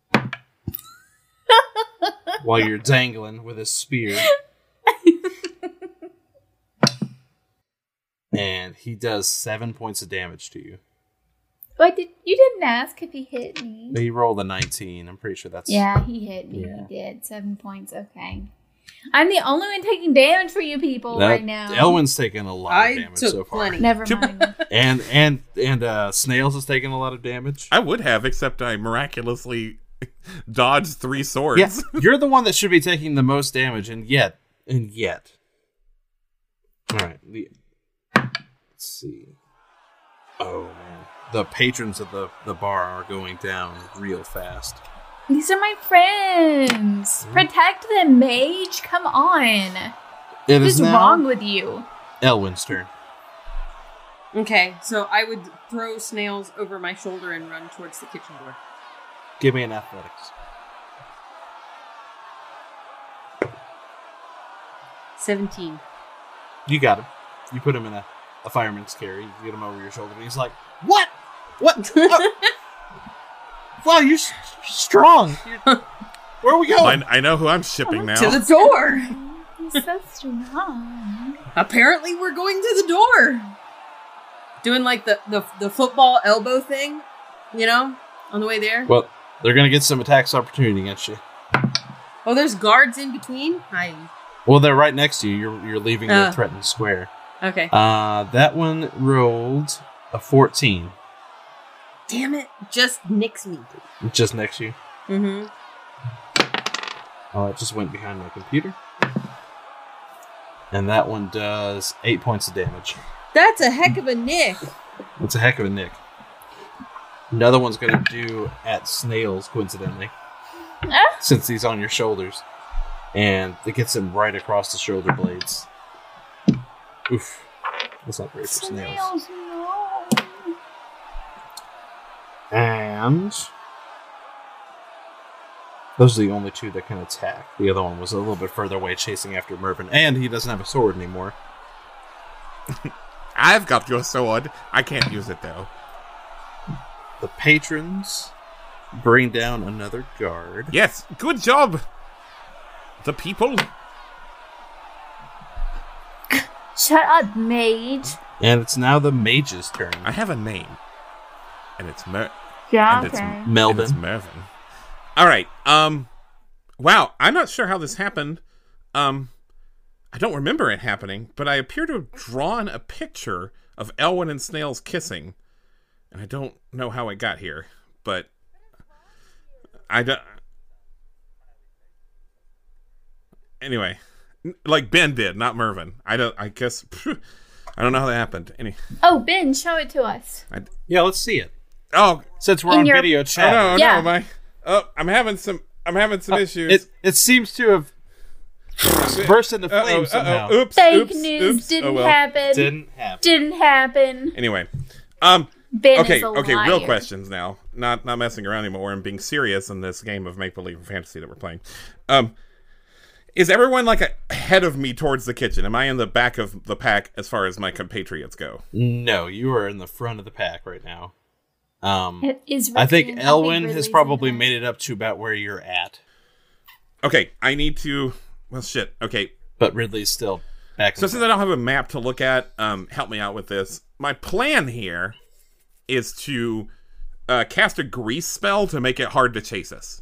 While you're dangling with a spear. And he does seven points of damage to you. But did, you didn't ask if he hit me. He rolled a nineteen. I'm pretty sure that's... Yeah, he hit me. Yeah. He did. Seven points. Okay. I'm the only one taking damage for you people That- right now. Elwyn's taken a lot I of damage took so far. plenty. Never mind. And and and uh, Snails has taken a lot of damage. I would have, except I miraculously dodged three swords. Yeah, you're the one that should be taking the most damage, and yet, and yet. All right, the, let's see. Oh man, the patrons of the the bar are going down real fast. These are my friends. Protect them, mage. Come on. It What is is now wrong with you? Elwyn's turn. Okay, so I would throw Snails over my shoulder and run towards the kitchen door. Give me an athletics. seventeen. You got him. You put him in a, a fireman's carry. You get him over your shoulder, and he's like, "What? What? Oh. Wow, you're s- strong. You're- Where are we going?" I, I know who I'm shipping now. To the door! He's so strong. Apparently, we're going to the door. Doing like the, the, the football elbow thing, you know, on the way there. Well, they're going to get some attacks opportunity against you. Oh, there's guards in between? Hi. Well, they're right next to you. You're, you're leaving Uh. the threatened square. Okay. Uh, that one rolled a fourteen. Damn it. Just nix me. Just next to you. Mm-hmm. Oh, it just went behind my computer. And that one does eight points of damage. That's a heck of a nick. That's a heck of a nick. Another one's going to do at Snails, coincidentally. Ah. Since he's on your shoulders. And it gets him right across the shoulder blades. Oof. That's not great for Snails. Snails, no. And those are the only two that can attack. The other one was a little bit further away chasing after Mervyn. And he doesn't have a sword anymore. I've got your sword. I can't use it, though. The patrons bring down another guard. Yes, good job. The people. Shut up, mage. And it's now the mage's turn. I have a name. And it's Mer... Yeah, and it's, okay. and Melvin. it's Mervyn. All right. Um, wow. I'm not sure how this happened. Um, I don't remember it happening, but I appear to have drawn a picture of Elwyn and Snails kissing, and I don't know how it got here, but I don't. Anyway, like Ben did, not Mervyn. I don't. I guess I don't know how that happened. Any. Oh, Ben, show it to us. I, Yeah, let's see it. oh, Since we're In on your- video oh chat. no, Yeah. no, my. Oh, I'm having some. I'm having some Uh, issues. It, it seems to have burst into Uh-oh, flames somehow. uh-oh, oops, Fake oops, news oops. didn't Oh, well. happen. Didn't happen. Didn't happen. Anyway, um, Ben okay, is a okay, liar. real questions now. Not not messing around anymore and being serious in this game of make believe and fantasy that we're playing. Um, is everyone like ahead of me towards the kitchen? Am I in the back of the pack as far as my compatriots go? No, you are in the front of the pack right now. Um, It is I think Ricky, Elwyn has Ridley's probably in made it up to about where you're at. Okay, I need to. Well, shit. Okay, But Ridley's still back. so in since the I don't have a map to look at, um, help me out with this. My plan here is to uh, cast a grease spell to make it hard to chase us.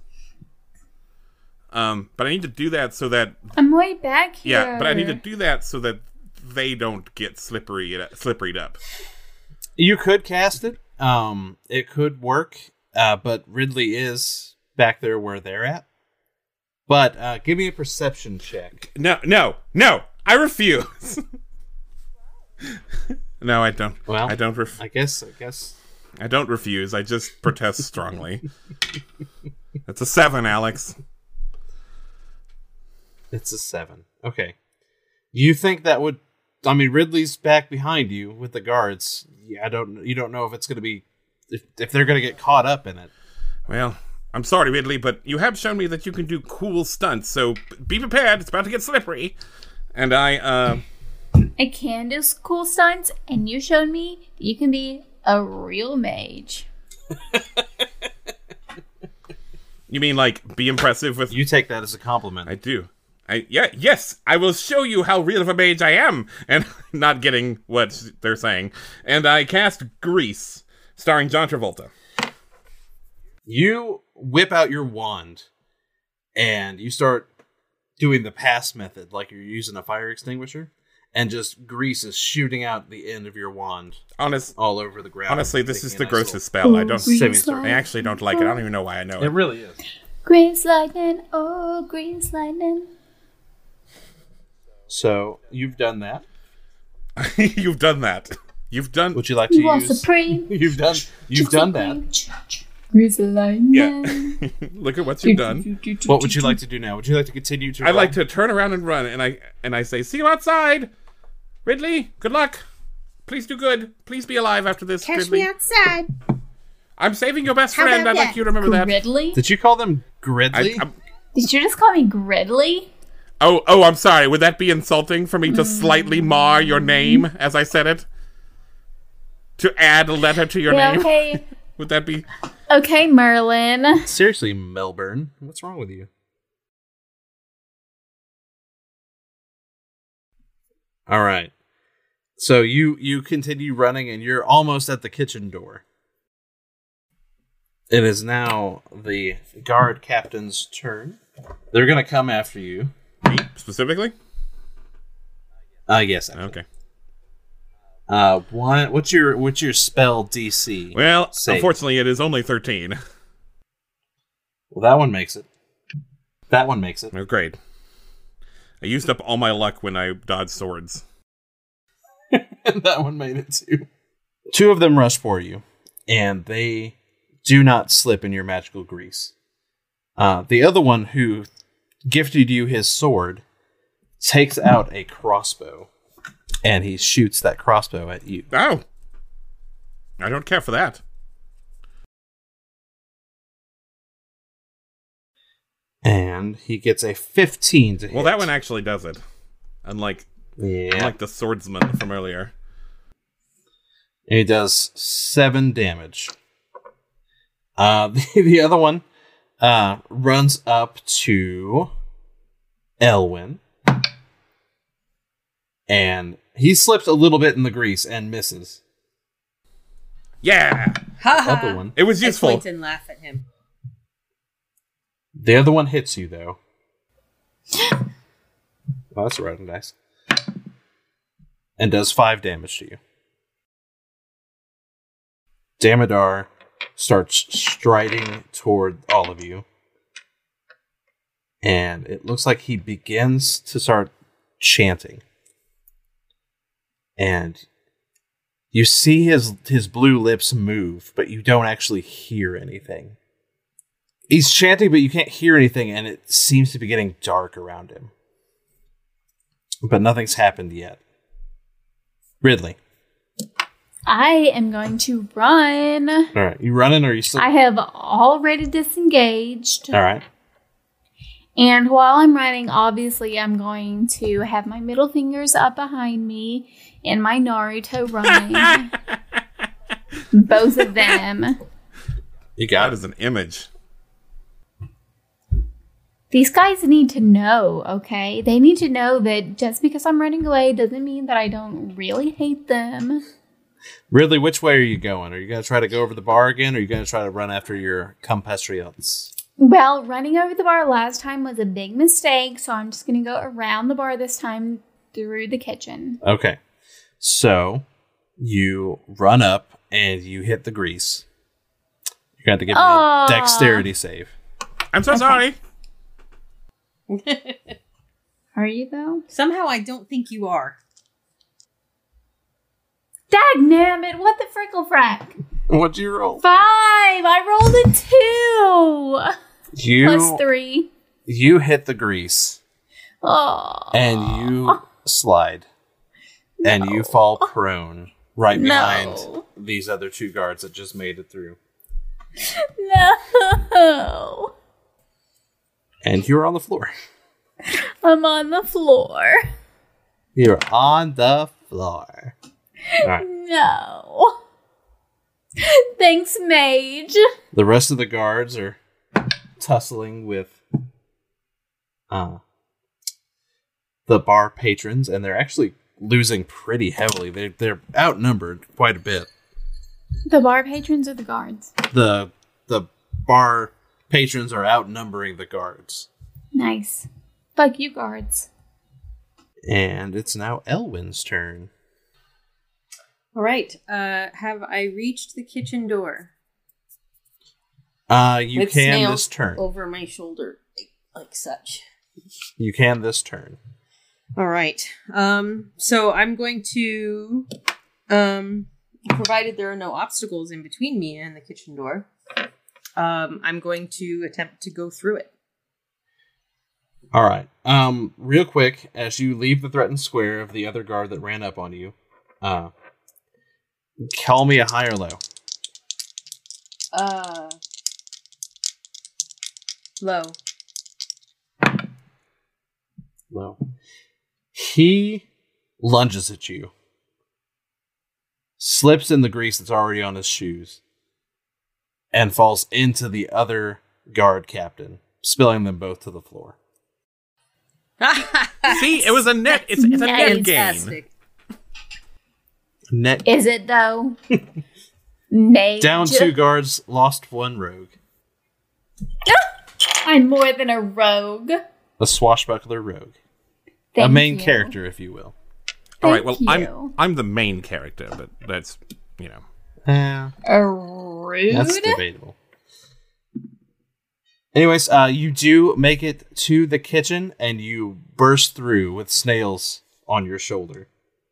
Um, but I need to do that so that I'm way back here. yeah, but I need to do that so that they don't get slippery slipperied up. You could cast it. Um, it could work. Uh, but Ridley is back there where they're at. But uh, give me a perception check. No, no, no! I refuse. No, I don't. Well, I don't. Ref- I guess. I guess. I don't refuse. I just protest strongly. That's a seven, Alex. It's a seven. Okay. You think that would? I mean, Ridley's back behind you with the guards. Yeah, I don't. You don't know if it's going to be if if they're going to get caught up in it. Well, I'm sorry, Ridley, but you have shown me that you can do cool stunts, so be prepared. It's about to get slippery. And I, uh... I can do cool stunts, and you showed me that you can be a real mage. You mean, like, be impressive with... You take that as a compliment. I do. I yeah, yes, I will show you how real of a mage I am, and not getting what they're saying. And I cast Grease, starring John Travolta. You whip out your wand, and you start doing the pass method, like you're using a fire extinguisher, and just grease is shooting out the end of your wand Honest, all over the ground. honestly, this is making the a nice grossest spell. I don't. Grease I actually don't like it. I don't even know why I know little- it. It really is. Grease lightning, oh, grease lightning. So you've done that. You've done that. You've done. Would you like to You are use? supreme. You've done. You've done that. Grease lightning. Yeah. Look at what you've done. What would you like to do now? Would you like to continue to? I'd like run? to turn around and run, and I and I say, "See you outside, Ridley. Good luck. Please do good. Please be alive after this, Catch Ridley. me outside. I'm saving your best How friend. about I'd like that? you to remember that." Gridley? Did you call them Gridley? I, I'm- Did you just call me Gridley? oh, oh, I'm sorry. Would that be insulting for me to slightly mar your name as I said it? To add a letter to your Yeah, name? okay. Would that be? Okay, Merlin. Seriously, Melbourne, what's wrong with you? All right. So you you continue running, and you're almost at the kitchen door. It is now the guard captain's turn. They're going to come after you. Me, specifically? Uh, yes. Actually. Okay. Uh, one. What's your what's your spell D C? Well, Save. Unfortunately, it is only thirteen. Well, that one makes it. That one makes it. Oh, great. I used up all my luck when I dodged swords. And that one made it too. Two of them rush for you, and they do not slip in your magical grease. Uh, the other one, who gifted you his sword, takes out a crossbow, and he shoots that crossbow at you. Oh! I don't care for that. And he gets a fifteen to hit. Well, that one actually does it. Unlike, Yeah. unlike the swordsman from earlier. And he does seven damage. Uh, the, the other one uh, runs up to Elwyn. And he slips a little bit in the grease and misses. Yeah! Ha ha. Other one. It was I useful. point and laugh at him. The other one hits you, though. Well, that's right, nice. And does five damage to you. Damodar starts striding toward all of you. And it looks like he begins to start chanting. And you see his his blue lips move, but you don't actually hear anything. He's chanting, but you can't hear anything, and it seems to be getting dark around him. But nothing's happened yet. Ridley. I am going to run. All right. You running, or are you still... I have already disengaged. All right. And while I'm running, obviously, I'm going to have my middle fingers up behind me and my Naruto running. Both of them. You got That it. is an image. These guys need to know, okay? They need to know that just because I'm running away doesn't mean that I don't really hate them. Ridley, which way are you going? Are you going to try to go over the bar again, or are you going to try to run after your compatriots? Well, running over the bar last time was a big mistake, so I'm just going to go around the bar this time through the kitchen. Okay. So, you run up, and you hit the grease. You're going to have to give me Aw. a dexterity save. I'm so sorry. Are you, though? Somehow I don't think you are. Dagnabbit, what the frickle frack? What'd you roll? Five! I rolled a two! You, Plus three. you hit the grease. Oh. And you slide. And you fall prone right No. behind these other two guards that just made it through. No. And you're on the floor. I'm on the floor. You're on the floor. All right. No. Thanks, Mage. The rest of the guards are tussling with uh, the bar patrons, and they're actually losing pretty heavily. They, they're outnumbered quite a bit. The bar patrons or the guards? The the bar patrons are outnumbering the guards. Nice. Fuck you, guards. And it's now Elwyn's turn. All right. Uh, have I reached the kitchen door? Uh, you With can Snail this turn. over my shoulder, like, like such. You can this turn. All right. Um. So I'm going to, um, provided there are no obstacles in between me and the kitchen door, um, I'm going to attempt to go through it. All right. Um, real quick, as you leave the threatened square of the other guard that ran up on you, uh, call me a high or low. Uh. Low. Low. He lunges at you, slips in the grease that's already on his shoes, and falls into the other guard captain, spilling them both to the floor. See, it was a net. It's, it's a net gain. Fantastic. Net Is it though? Mage. down two guards, lost one rogue. I'm more than a rogue. A swashbuckler rogue. Thank a main you. character, if you will. All right. Thank Well, you. I'm I'm the main character, but that's you know. Uh, A rude. that's debatable. Anyways, uh, you do make it to the kitchen, and you burst through with Snails on your shoulder.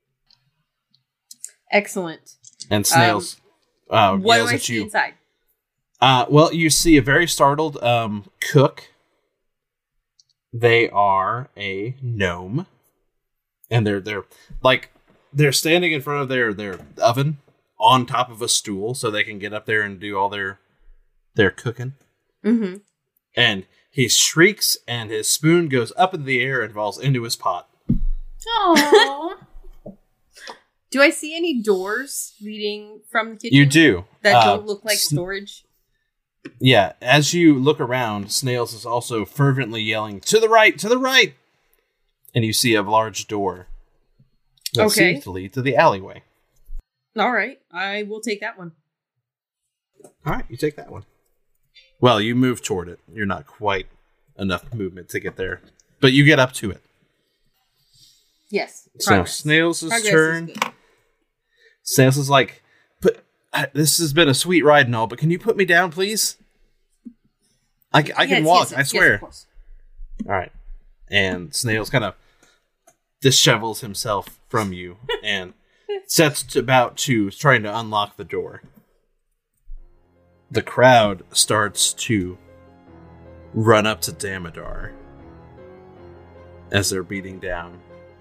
Excellent. And Snails uh, What yells do I at see you. inside? Uh, well, you see a very startled um, cook. They are a gnome, and they're they're like they're standing in front of their their oven on top of a stool, so they can get up there and do all their their cooking. Mm-hmm. And he shrieks, and his spoon goes up in the air and falls into his pot. Aww. Do I see any doors leading from the kitchen? You do That uh, don't look like sn- storage? Yeah, as you look around, Snails is also fervently yelling, "To the right! To the right!" And you see a large door that Okay. seems to lead to the alleyway. All right. I will take that one. All right, you take that one. Well, you move toward it. You're not quite enough movement to get there, but you get up to it. Yes. So Progress. Snails' Progress is turn. good. Snails is like, "But uh, this has been a sweet ride and all, but can you put me down, please? I, c- I can Yes, walk, yes, I yes, swear." of course. All right. And Snails kind of dishevels himself from you and sets to about to trying to unlock the door. The crowd starts to run up to Damodar as they're beating down.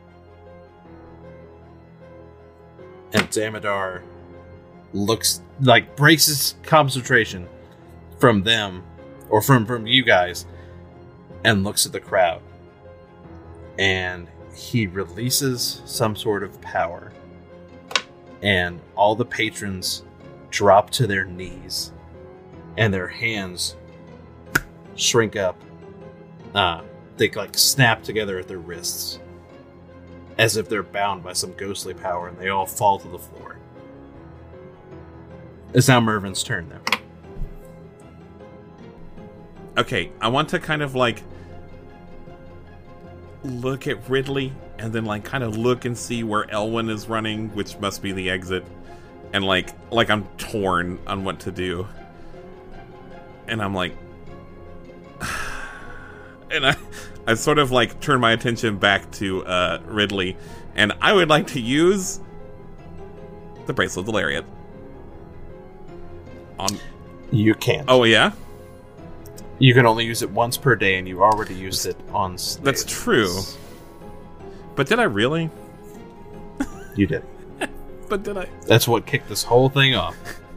And Damodar looks like breaks his concentration from them or from, from you guys and looks at the crowd. And he releases some sort of power. And all the patrons drop to their knees. And their hands shrink up. Uh, they like snap together at their wrists. As if they're bound by some ghostly power. And they all fall to the floor. It's now Mervin's turn now. Okay, I want to kind of like look at Ridley and then like kind of look and see where Elwyn is running, which must be the exit, and like like I'm torn on what to do. And I'm like and I I sort of like turn my attention back to uh Ridley, and I would like to use the Bracelet of the Lariat. On You can't. Oh yeah? You can only use it once per day, and you already used it on stage. That's true. But did I really? You did. But did I? That's what kicked this whole thing off.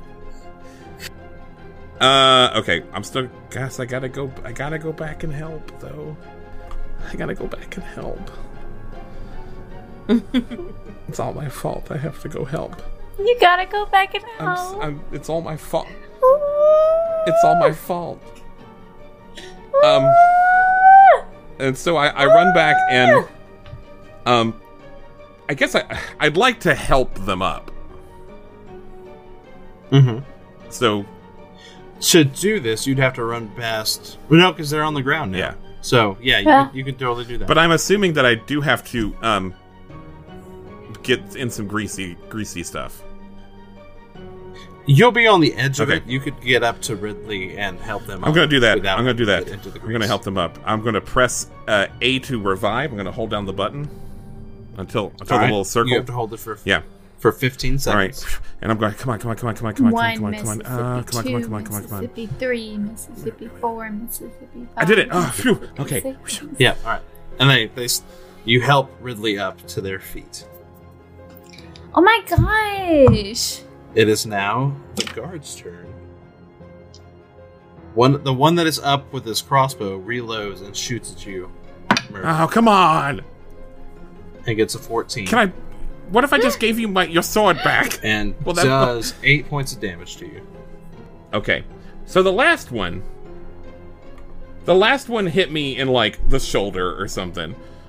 Uh, okay. I'm still. Guess I gotta go. I gotta go back and help, though. I gotta go back and help. It's all my fault. I have to go help. You gotta go back and I'm, s- help. I'm, it's all my fault. It's all my fault. Um, and so I, I run back and, um, I guess I, I'd like to help them up. Mm-hmm. So, To do this, you'd have to run past... Well, no, because they're on the ground now. Yeah. So, yeah, you, Yeah. Could, you could totally do that. but I'm assuming that I do have to, um, get in some greasy, greasy stuff. You'll be on the edge of Okay. it. You could get up to Ridley and help them I'm up gonna do that. without I'm gonna do that. get into the I'm gonna grease. help them up. I'm gonna press uh, A to revive. I'm gonna hold down the button until until All the right. little circle. You have to hold it for Yeah. for fifteen All seconds. right. And I'm going. Come on. Come on. Come on. Come on. Come on. One Come on. Come on. Mississippi, Uh, come on. Come on. two Come on. Come on. Come on. Mississippi, three Mississippi, four Mississippi, five I did it. Oh, phew. Mississippi, Okay. six. Yeah, all right. And they, they, s- you help Ridley up to their feet. Oh my gosh! It is now the guard's turn. One, the one that is up with his crossbow reloads and shoots at you, Mervin, Oh, come on. and gets a fourteen. Can I? What if I just gave you my your sword back? And Well, that- does eight points of damage to you. Okay. So the last one, the last one hit me in like the shoulder or something,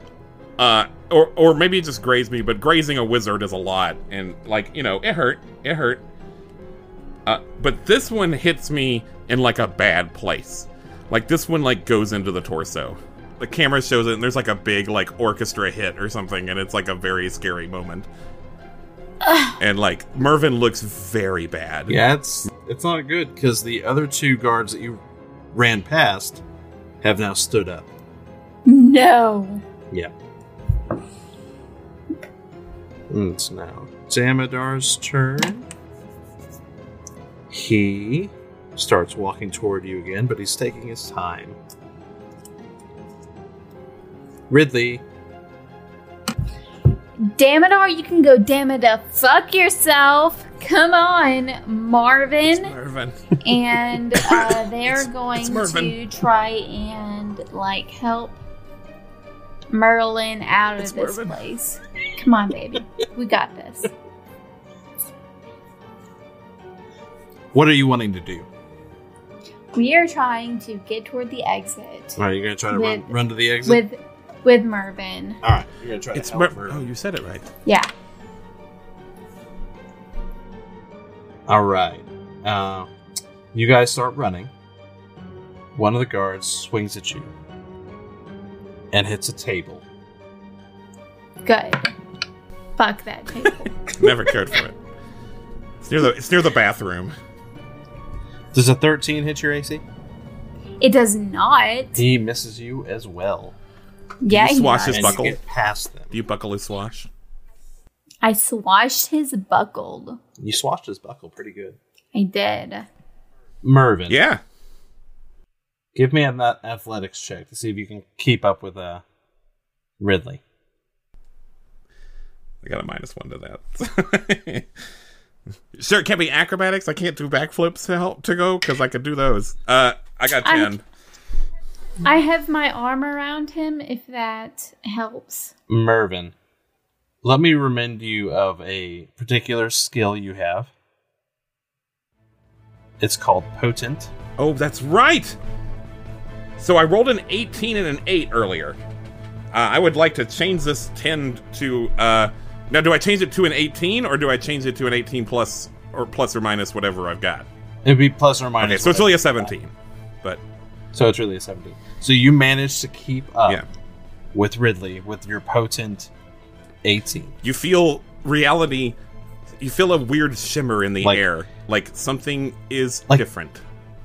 Uh, or or maybe it just grazed me, but grazing a wizard is a lot, and like you know, it hurt. It hurt. Uh, but this one hits me in like a bad place. Like this one like goes into the torso. The camera shows it, and there's like a big like orchestra hit or something, and it's like a very scary moment. And like Mervin looks very bad. Yeah, it's it's not good because the other two guards that you ran past have now stood up. No. Yeah. It's now Damadar's turn. He starts walking toward you again, but he's taking his time. Ridley. Damadar, you can go Damada fuck yourself. Come on, Marvin. Mervin. And uh, they're It's- going it's Mervin. to try and like help Merlin out of It's this Mervin. place. Come on, baby. We got this. What are you wanting to do? We are trying to get toward the exit All right, you're going to try to With- run, run to the exit? with with Mervin. All right, you're going to try It's to help Mer- Mervin. Oh, you said it right. Yeah. All right. Uh, you guys start running. One of the guards swings at you and hits a table. Good. Fuck that table. Never cared for it. It's near the it's near the bathroom. Does a thirteen hit your A C? It does not. He misses you as well. Yeah, you he swash does. his And buckle? you get past them. Do you buckle his swash? I swashed his buckled. You swashed his buckle pretty good. I did. Mervin. Yeah. Give me an athletics check to see if you can keep up with uh, Ridley. I got a minus one to that. Sure, it can't be acrobatics. I can't do backflips to help to go because I could do those. Uh, I got I- ten. I have my arm around him, if that helps. Mervin, let me remind you of a particular skill you have. It's called Potent. Oh, that's right. So I rolled an eighteen and an eight earlier. Uh, I would like to change this ten to. Uh, now, do I change it to an eighteen or do I change it to an eighteen plus or plus or minus whatever I've got? It'd be plus or minus. Okay, so it's whatever really a you've got. seventeen. But So it's really a seventeen. So you managed to keep up yeah, with Ridley with your Potent eighteen. you feel reality. You feel a weird shimmer in the Like- air, like something is Like- different.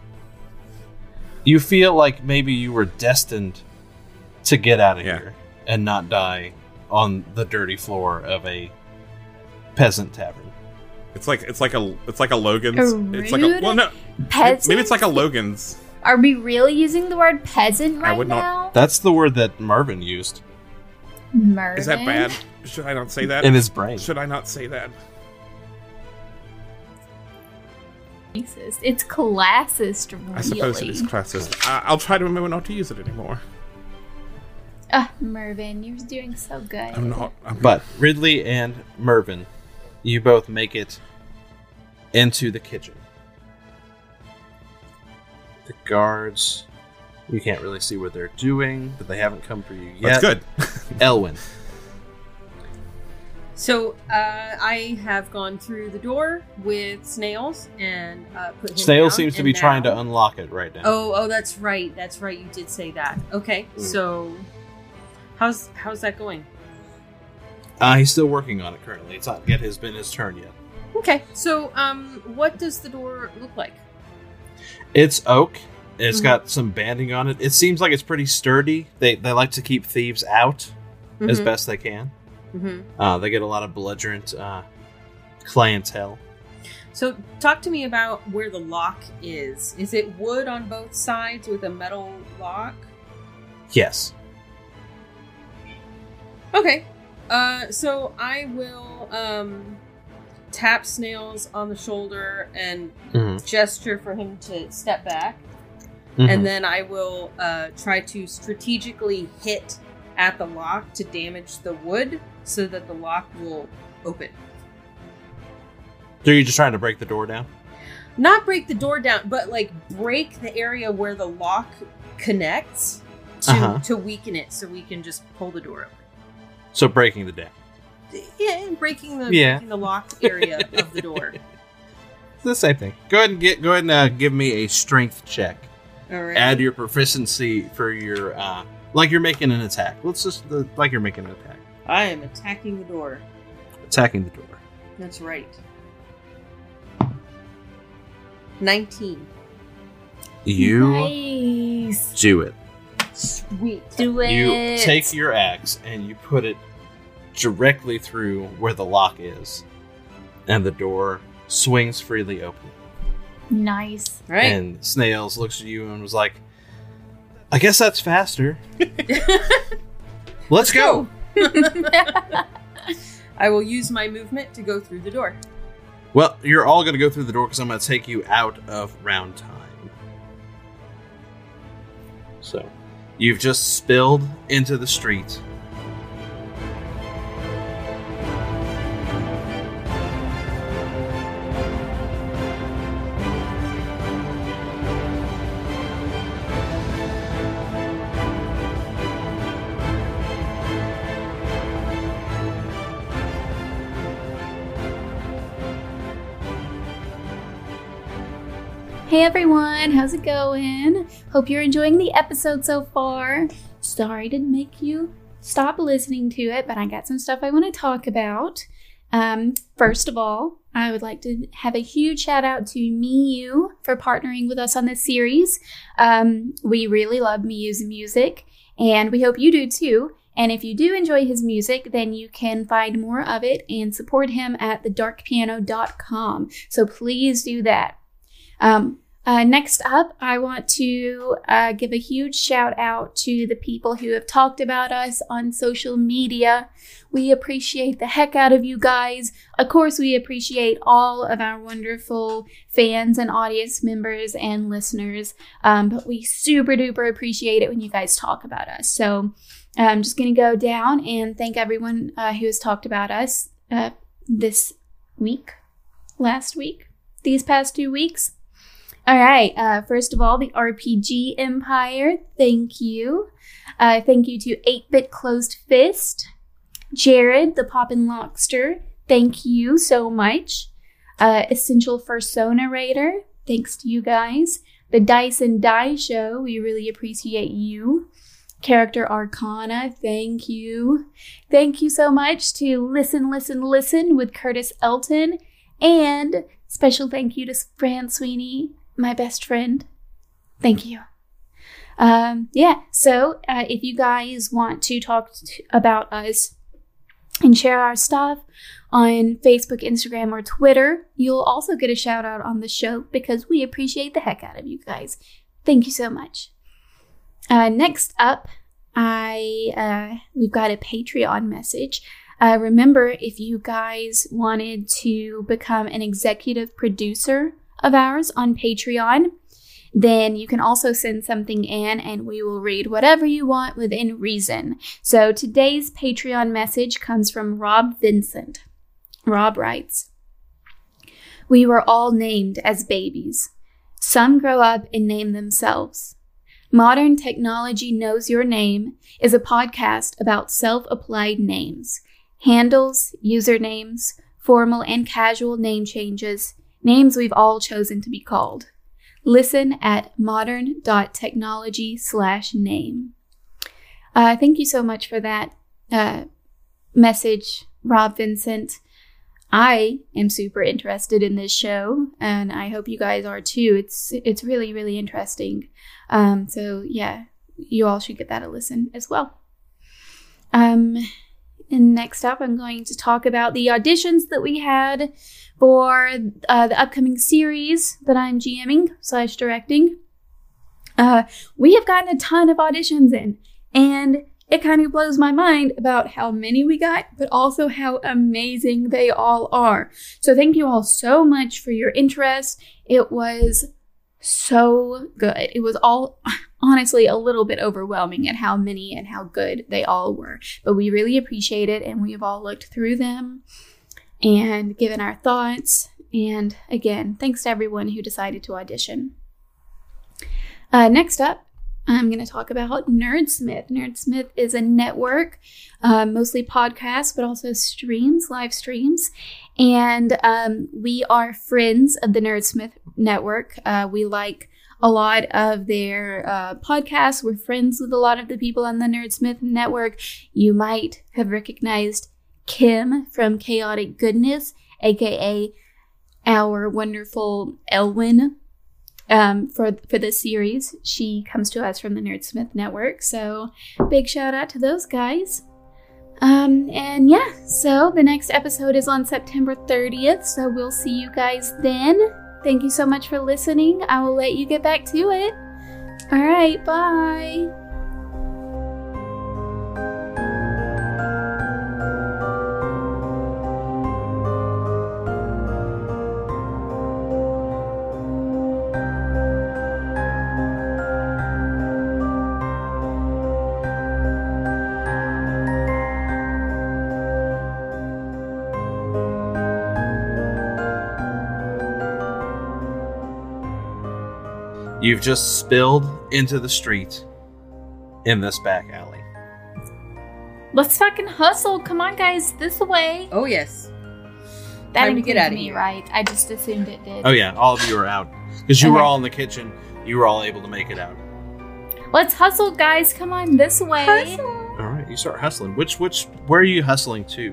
You feel like maybe you were destined to get out of Yeah. here and not die on the dirty floor of a peasant tavern. It's like it's like a it's like a Logan's. A It's like a well no Peasant? maybe it's like a Logan's. Are we really using the word peasant right I would not- now? That's the word that Mervin used Mervin? Is that bad? Should I not say that? in his brain. Should I not say that? Racist. It's classist, really. I suppose it is classist. I- I'll try to remember not to use it anymore. Ugh, Mervin, you're doing so good. I'm not. I'm But Ridley and Mervin, you both make it into the kitchen. The guards, you can't really see what they're doing, but they haven't come for you yet. That's good. Elwyn. So uh, I have gone through the door with Snails and uh, put him Snail down, seems to and be trying to now- unlock it right now. Oh, oh, that's right. That's right. You did say that. Okay, Mm. so how's how's that going? Uh, he's still working on it currently. It's not yet has been his turn yet. Okay, so um, what does the door look like? It's oak. It's Mhm. got some banding on it. It seems like it's pretty sturdy. They they like to keep thieves out as Mhm. best they can. Mhm. Uh, they get a lot of belligerent uh, clientele. So talk to me about where the lock is. Is it wood on both sides with a metal lock? Yes. Okay. Uh, so I will um, tap Snails on the shoulder and Mhm. gesture for him to step back. Mhm. And then I will uh, try to strategically hit at the lock to damage the wood so that the lock will open. So you're just trying to break the door down? Not break the door down, but like break the area where the lock connects to, Uh-huh. to weaken it so we can just pull the door open. So breaking the down. Yeah, and breaking the Yeah. breaking the locked area of the door. It's the same thing. Go ahead and get. Go ahead and uh, give me a strength check. All right. Add your proficiency for your uh, like you're making an attack. Let's just uh, like you're making an attack. I am attacking the door. Attacking the door. That's right. Nineteen. You Nice. do it. Sweet. Do it. You take your axe and you put it directly through where the lock is, and the door swings freely open. Nice. All right. And Snails looks at you and was like, "I guess that's faster. Let's go." I will use my movement to go through the door. Well, you're all going to go through the door because I'm going to take you out of round time. So, you've just spilled into the street. Hey everyone, how's it going? Hope you're enjoying the episode so far. Sorry to make you stop listening to it, but I got some stuff I want to talk about. Um, first of all, I would like to have a huge shout out to Miyu for partnering with us on this series. Um, we really love Miyu's music, and we hope you do too. And if you do enjoy his music, then you can find more of it and support him at the dark piano dot com. So please do that. Um, uh, next up, I want to uh, give a huge shout out to the people who have talked about us on social media. We appreciate the heck out of you guys. Of course, we appreciate all of our wonderful fans and audience members and listeners, um, but we super duper appreciate it when you guys talk about us. So I'm just going to go down and thank everyone uh, who has talked about us uh, this week, last week, these past two weeks. All right, uh, first of all, the R P G Empire, thank you. Uh, thank you to eight-Bit Closed Fist. Jared, the Poppin' Lockster, thank you so much. Uh, Essential Fursona Raider, thanks to you guys. The Dice and Die Show, we really appreciate you. Character Arcana, thank you. Thank you so much to Listen, Listen, Listen with Curtis Elton. And special thank you to Fran Sweeney, my best friend. Thank you. Um, yeah, so uh, if you guys want to talk t- about us and share our stuff on Facebook, Instagram, or Twitter, you'll also get a shout out on the show because we appreciate the heck out of you guys. Thank you so much. Uh, next up, I uh, we've got a Patreon message. Uh, remember, if you guys wanted to become an executive producer of ours on Patreon, then you can also send something in and we will read whatever you want within reason. So today's Patreon message comes from Rob Vincent. Rob writes, "We were all named as babies. Some grow up and name themselves. Modern Technology Knows Your Name is a podcast about self-applied names, handles, usernames, formal and casual name changes, names we've all chosen to be called. Listen at modern.technology slash name. Uh, thank you so much for that uh, message, Rob Vincent. I am super interested in this show, and I hope you guys are too. It's it's really, really interesting. Um, so yeah, you all should get that a listen as well. Um, and next up, I'm going to talk about the auditions that we had for uh, the upcoming series that I'm GMing slash directing. Uh, we have gotten a ton of auditions in, and it kind of blows my mind about how many we got, but also how amazing they all are. So thank you all so much for your interest. It was so good. It was all honestly a little bit overwhelming at how many and how good they all were. But we really appreciate it, and we've all looked through them and given our thoughts. And again, thanks to everyone who decided to audition. Uh, next up, I'm going to talk about Nerdsmith. Nerdsmith is a network, uh, mostly podcasts, but also streams, live streams. And um, we are friends of the Nerdsmith network. Uh, we like a lot of their uh, podcasts. We're friends with a lot of the people on the Nerdsmith network. You might have recognized Kim from Chaotic Goodness, aka our wonderful Elwyn. Um, for for this series, she comes to us from the Nerdsmith network. So big shout out to those guys. Um, and yeah, so the next episode is on September thirtieth. So we'll see you guys then. Thank you so much for listening. I will let you get back to it. All right, bye. You've just spilled into the street in this back alley. Let's fucking hustle. Come on, guys. This way. Oh, yes. That Time to get out of me, here. right? I just assumed it did. Oh, yeah. All of you are out. Because you were Okay. all in the kitchen. You were all able to make it out. Let's hustle, guys. Come on, this way. All right. You start hustling. Which, which, where are you hustling to?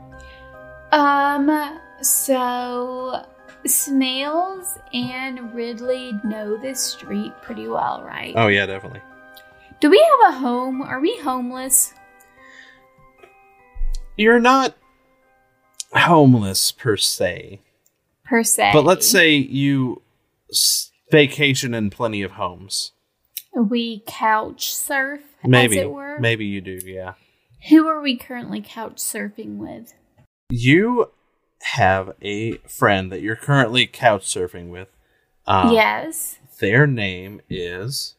Um, so Snails and Ridley know this street pretty well, right? Oh, yeah, definitely. Do we have a home? Are we homeless? You're not homeless per se. Per se. But let's say you s- vacation in plenty of homes. We couch surf, Maybe. as it were. Maybe you do, yeah. Who are we currently couch surfing with? You have a friend that you're currently couch surfing with. Um, Yes. Their name is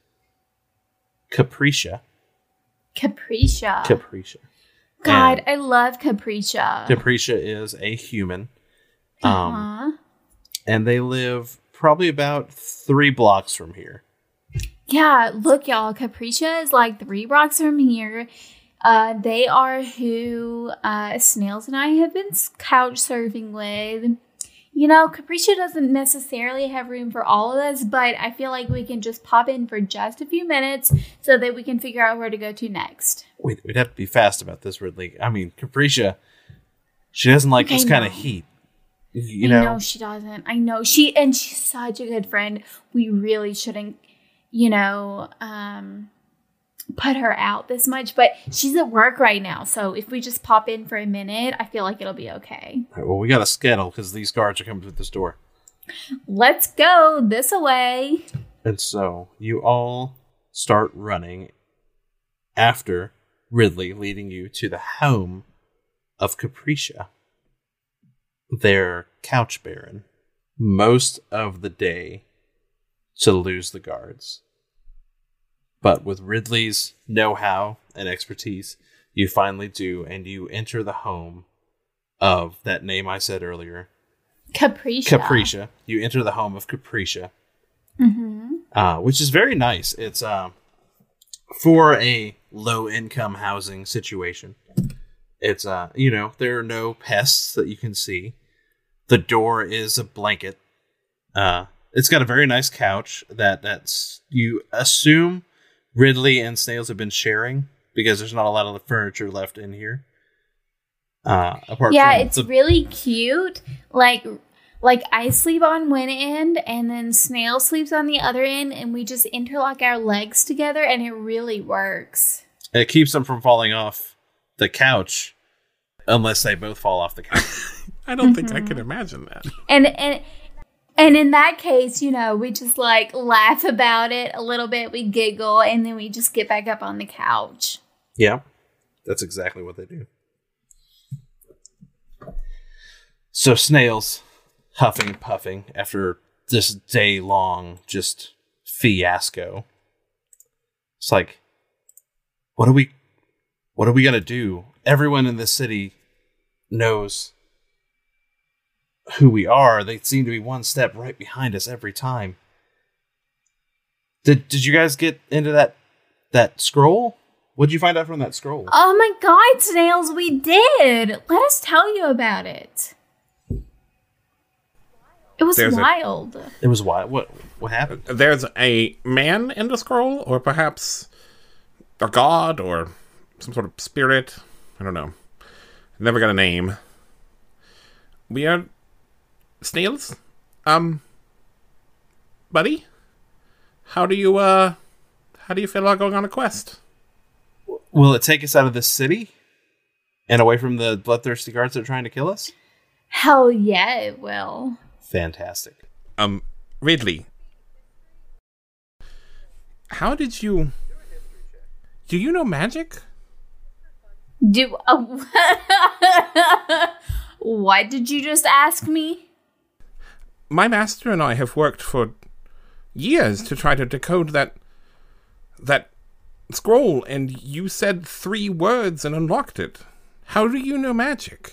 Capricia. Capricia. Capricia. God, And I love Capricia. Capricia is a human. Um, Uh-huh. and they live probably about three blocks from here. Yeah, look, y'all. Capricia is like three blocks from here. Uh, they are who uh, Snails and I have been couch surfing with. You know, Capricia doesn't necessarily have room for all of us, but I feel like we can just pop in for just a few minutes so that we can figure out where to go to next. We'd, we'd have to be fast about this, Ridley. I mean, Capricia, she doesn't like I this kind know. of heat. You I know? know she doesn't. I know she, and she's such a good friend. We really shouldn't, you know, um, put her out this much, but she's at work right now. So if we just pop in for a minute, I feel like it'll be okay. All right, well, we got to schedule because these guards are coming to this door. Let's go this away. And so you all start running after Ridley leading you to the home of Capricia, their couch baron, most of the day to lose the guards. But with Ridley's know-how and expertise, you finally do, and you enter the home of that name I said earlier, Capricia. Capricia. You enter the home of Capricia, Mm-hmm. uh, which is very nice. It's uh, for a low-income housing situation. It's uh, you know, there are no pests that you can see. The door is a blanket. Uh, it's got a very nice couch that that's you assume Ridley and Snails have been sharing because there's not a lot of the furniture left in here. Uh, apart Yeah, from it's the, really cute. Like, like I sleep on one end, and then Snail sleeps on the other end, and we just interlock our legs together, and it really works. it keeps them from falling off the couch unless they both fall off the couch. I don't think I can imagine that. And and and in that case, you know, we just like laugh about it a little bit, we giggle, and then we just get back up on the couch. Yeah, that's exactly what they do. So Snails, huffing and puffing after this day long just fiasco. It's like, what are we, what are we gonna do? Everyone in this city knows who we are. They seem to be one step right behind us every time. Did Did you guys get into that that scroll? What'd you find out from that scroll? Oh my god, Snails, we did! Let us tell you about it. It was There's a- wild. It was wild. What what happened? There's a man in the scroll, or perhaps a god, or some sort of spirit. I don't know. Never got a name. We are Snails. Um, buddy, how do you uh, how do you feel about going on a quest? Will it take us out of this city and away from the bloodthirsty guards that are trying to kill us? Hell yeah, it will. Fantastic. Um, Ridley, how did you? Do you know magic? Do uh, what did you just ask me? My master and I have worked for years to try to decode that that scroll, and you said three words and unlocked it. How do you know magic?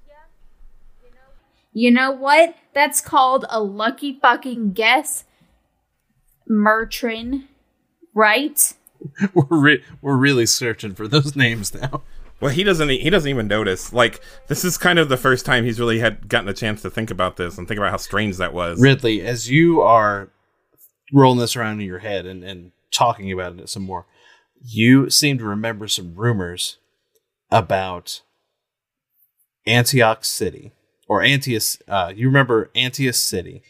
You know what? That's called a lucky fucking guess, Mertrin, right? We're re- we're really searching for those names now. Well, he doesn't. He doesn't even notice. Like, this is kind of the first time he's really had gotten a chance to think about this and think about how strange that was. Ridley, as you are rolling this around in your head and, and talking about it some more, you seem to remember some rumors about Antioch City. Or Antius, uh, you remember Antius City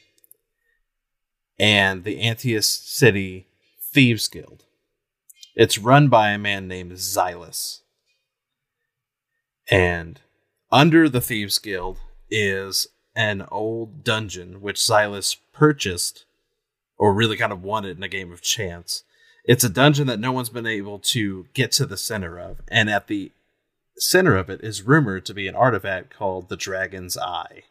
and the Antius City Thieves Guild. It's run by a man named Xylus. And under the Thieves Guild is an old dungeon which Xylus purchased, or really kind of wanted in a game of chance. It's a dungeon that no one's been able to get to the center of. And at the center of it is rumored to be an artifact called the Dragon's Eye.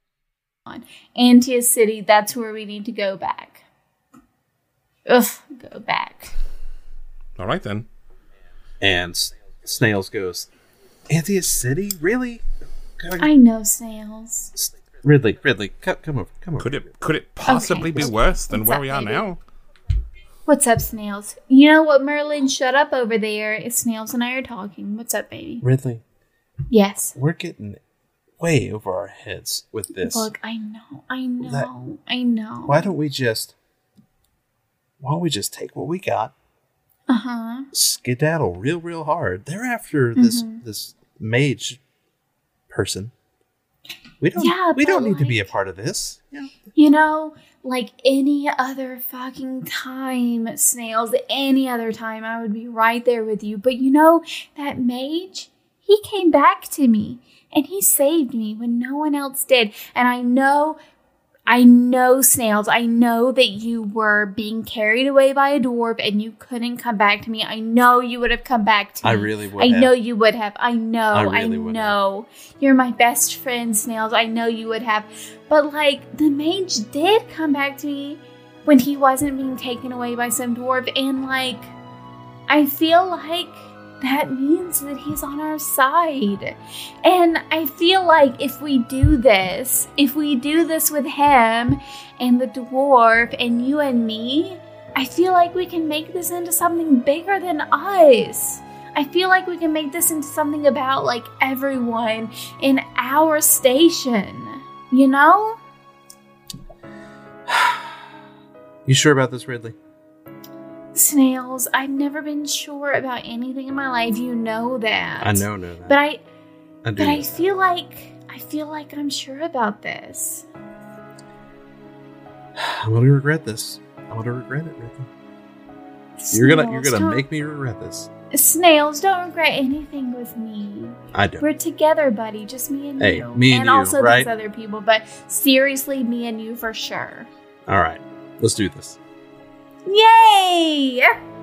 Antius City, that's where we need to go back. Ugh, go back. All right, then. And S- Snails goes, Antius City? Really? I know, Snails. S- Ridley, Ridley, come, come over, come over. Could it could it possibly Okay. be worse than What's where up, we are baby? now? What's up, Snails? You know what, Merlin? Shut up over there. If Snails and I are talking. What's up, baby? Ridley, Yes. we're getting way over our heads with this. Look, I know, I know, That- I know. Why don't we just, why don't we just take what we got, Uh-huh. skedaddle real, real hard. They're after this Mhm. this mage person. We don't. Yeah, we don't but need to be a like- part of this. Yeah. You know, like any other fucking time, Snails, any other time, I would be right there with you. But you know, that mage, he came back to me and he saved me when no one else did. And I know, I know, Snails, I know that you were being carried away by a dwarf and you couldn't come back to me. I know you would have come back to me. I really would I have. know you would have. I know. I I, really would know. You're my best friend, Snails. I know you would have. But, like, the mage did come back to me when he wasn't being taken away by some dwarf. And, like, I feel like that means that he's on our side. And I feel like if we do this, if we do this with him and the dwarf and you and me, I feel like we can make this into something bigger than us. I feel like we can make this into something about, like, everyone in our station. You know? You sure about this, Ridley? Snails, I've never been sure about anything in my life. You know that. I know, know that. But I I do. but know I that. feel like I feel like I'm sure about this. I'm gonna regret this. I'm gonna regret it, Ridley. You're gonna, you're Snails, gonna don't- make me regret this. Snails, don't regret anything with me. I do. We're together, buddy. Just me and Hey, you. me and you, also right? these other people, but seriously, me and you for sure. All right, let's do this. Yay!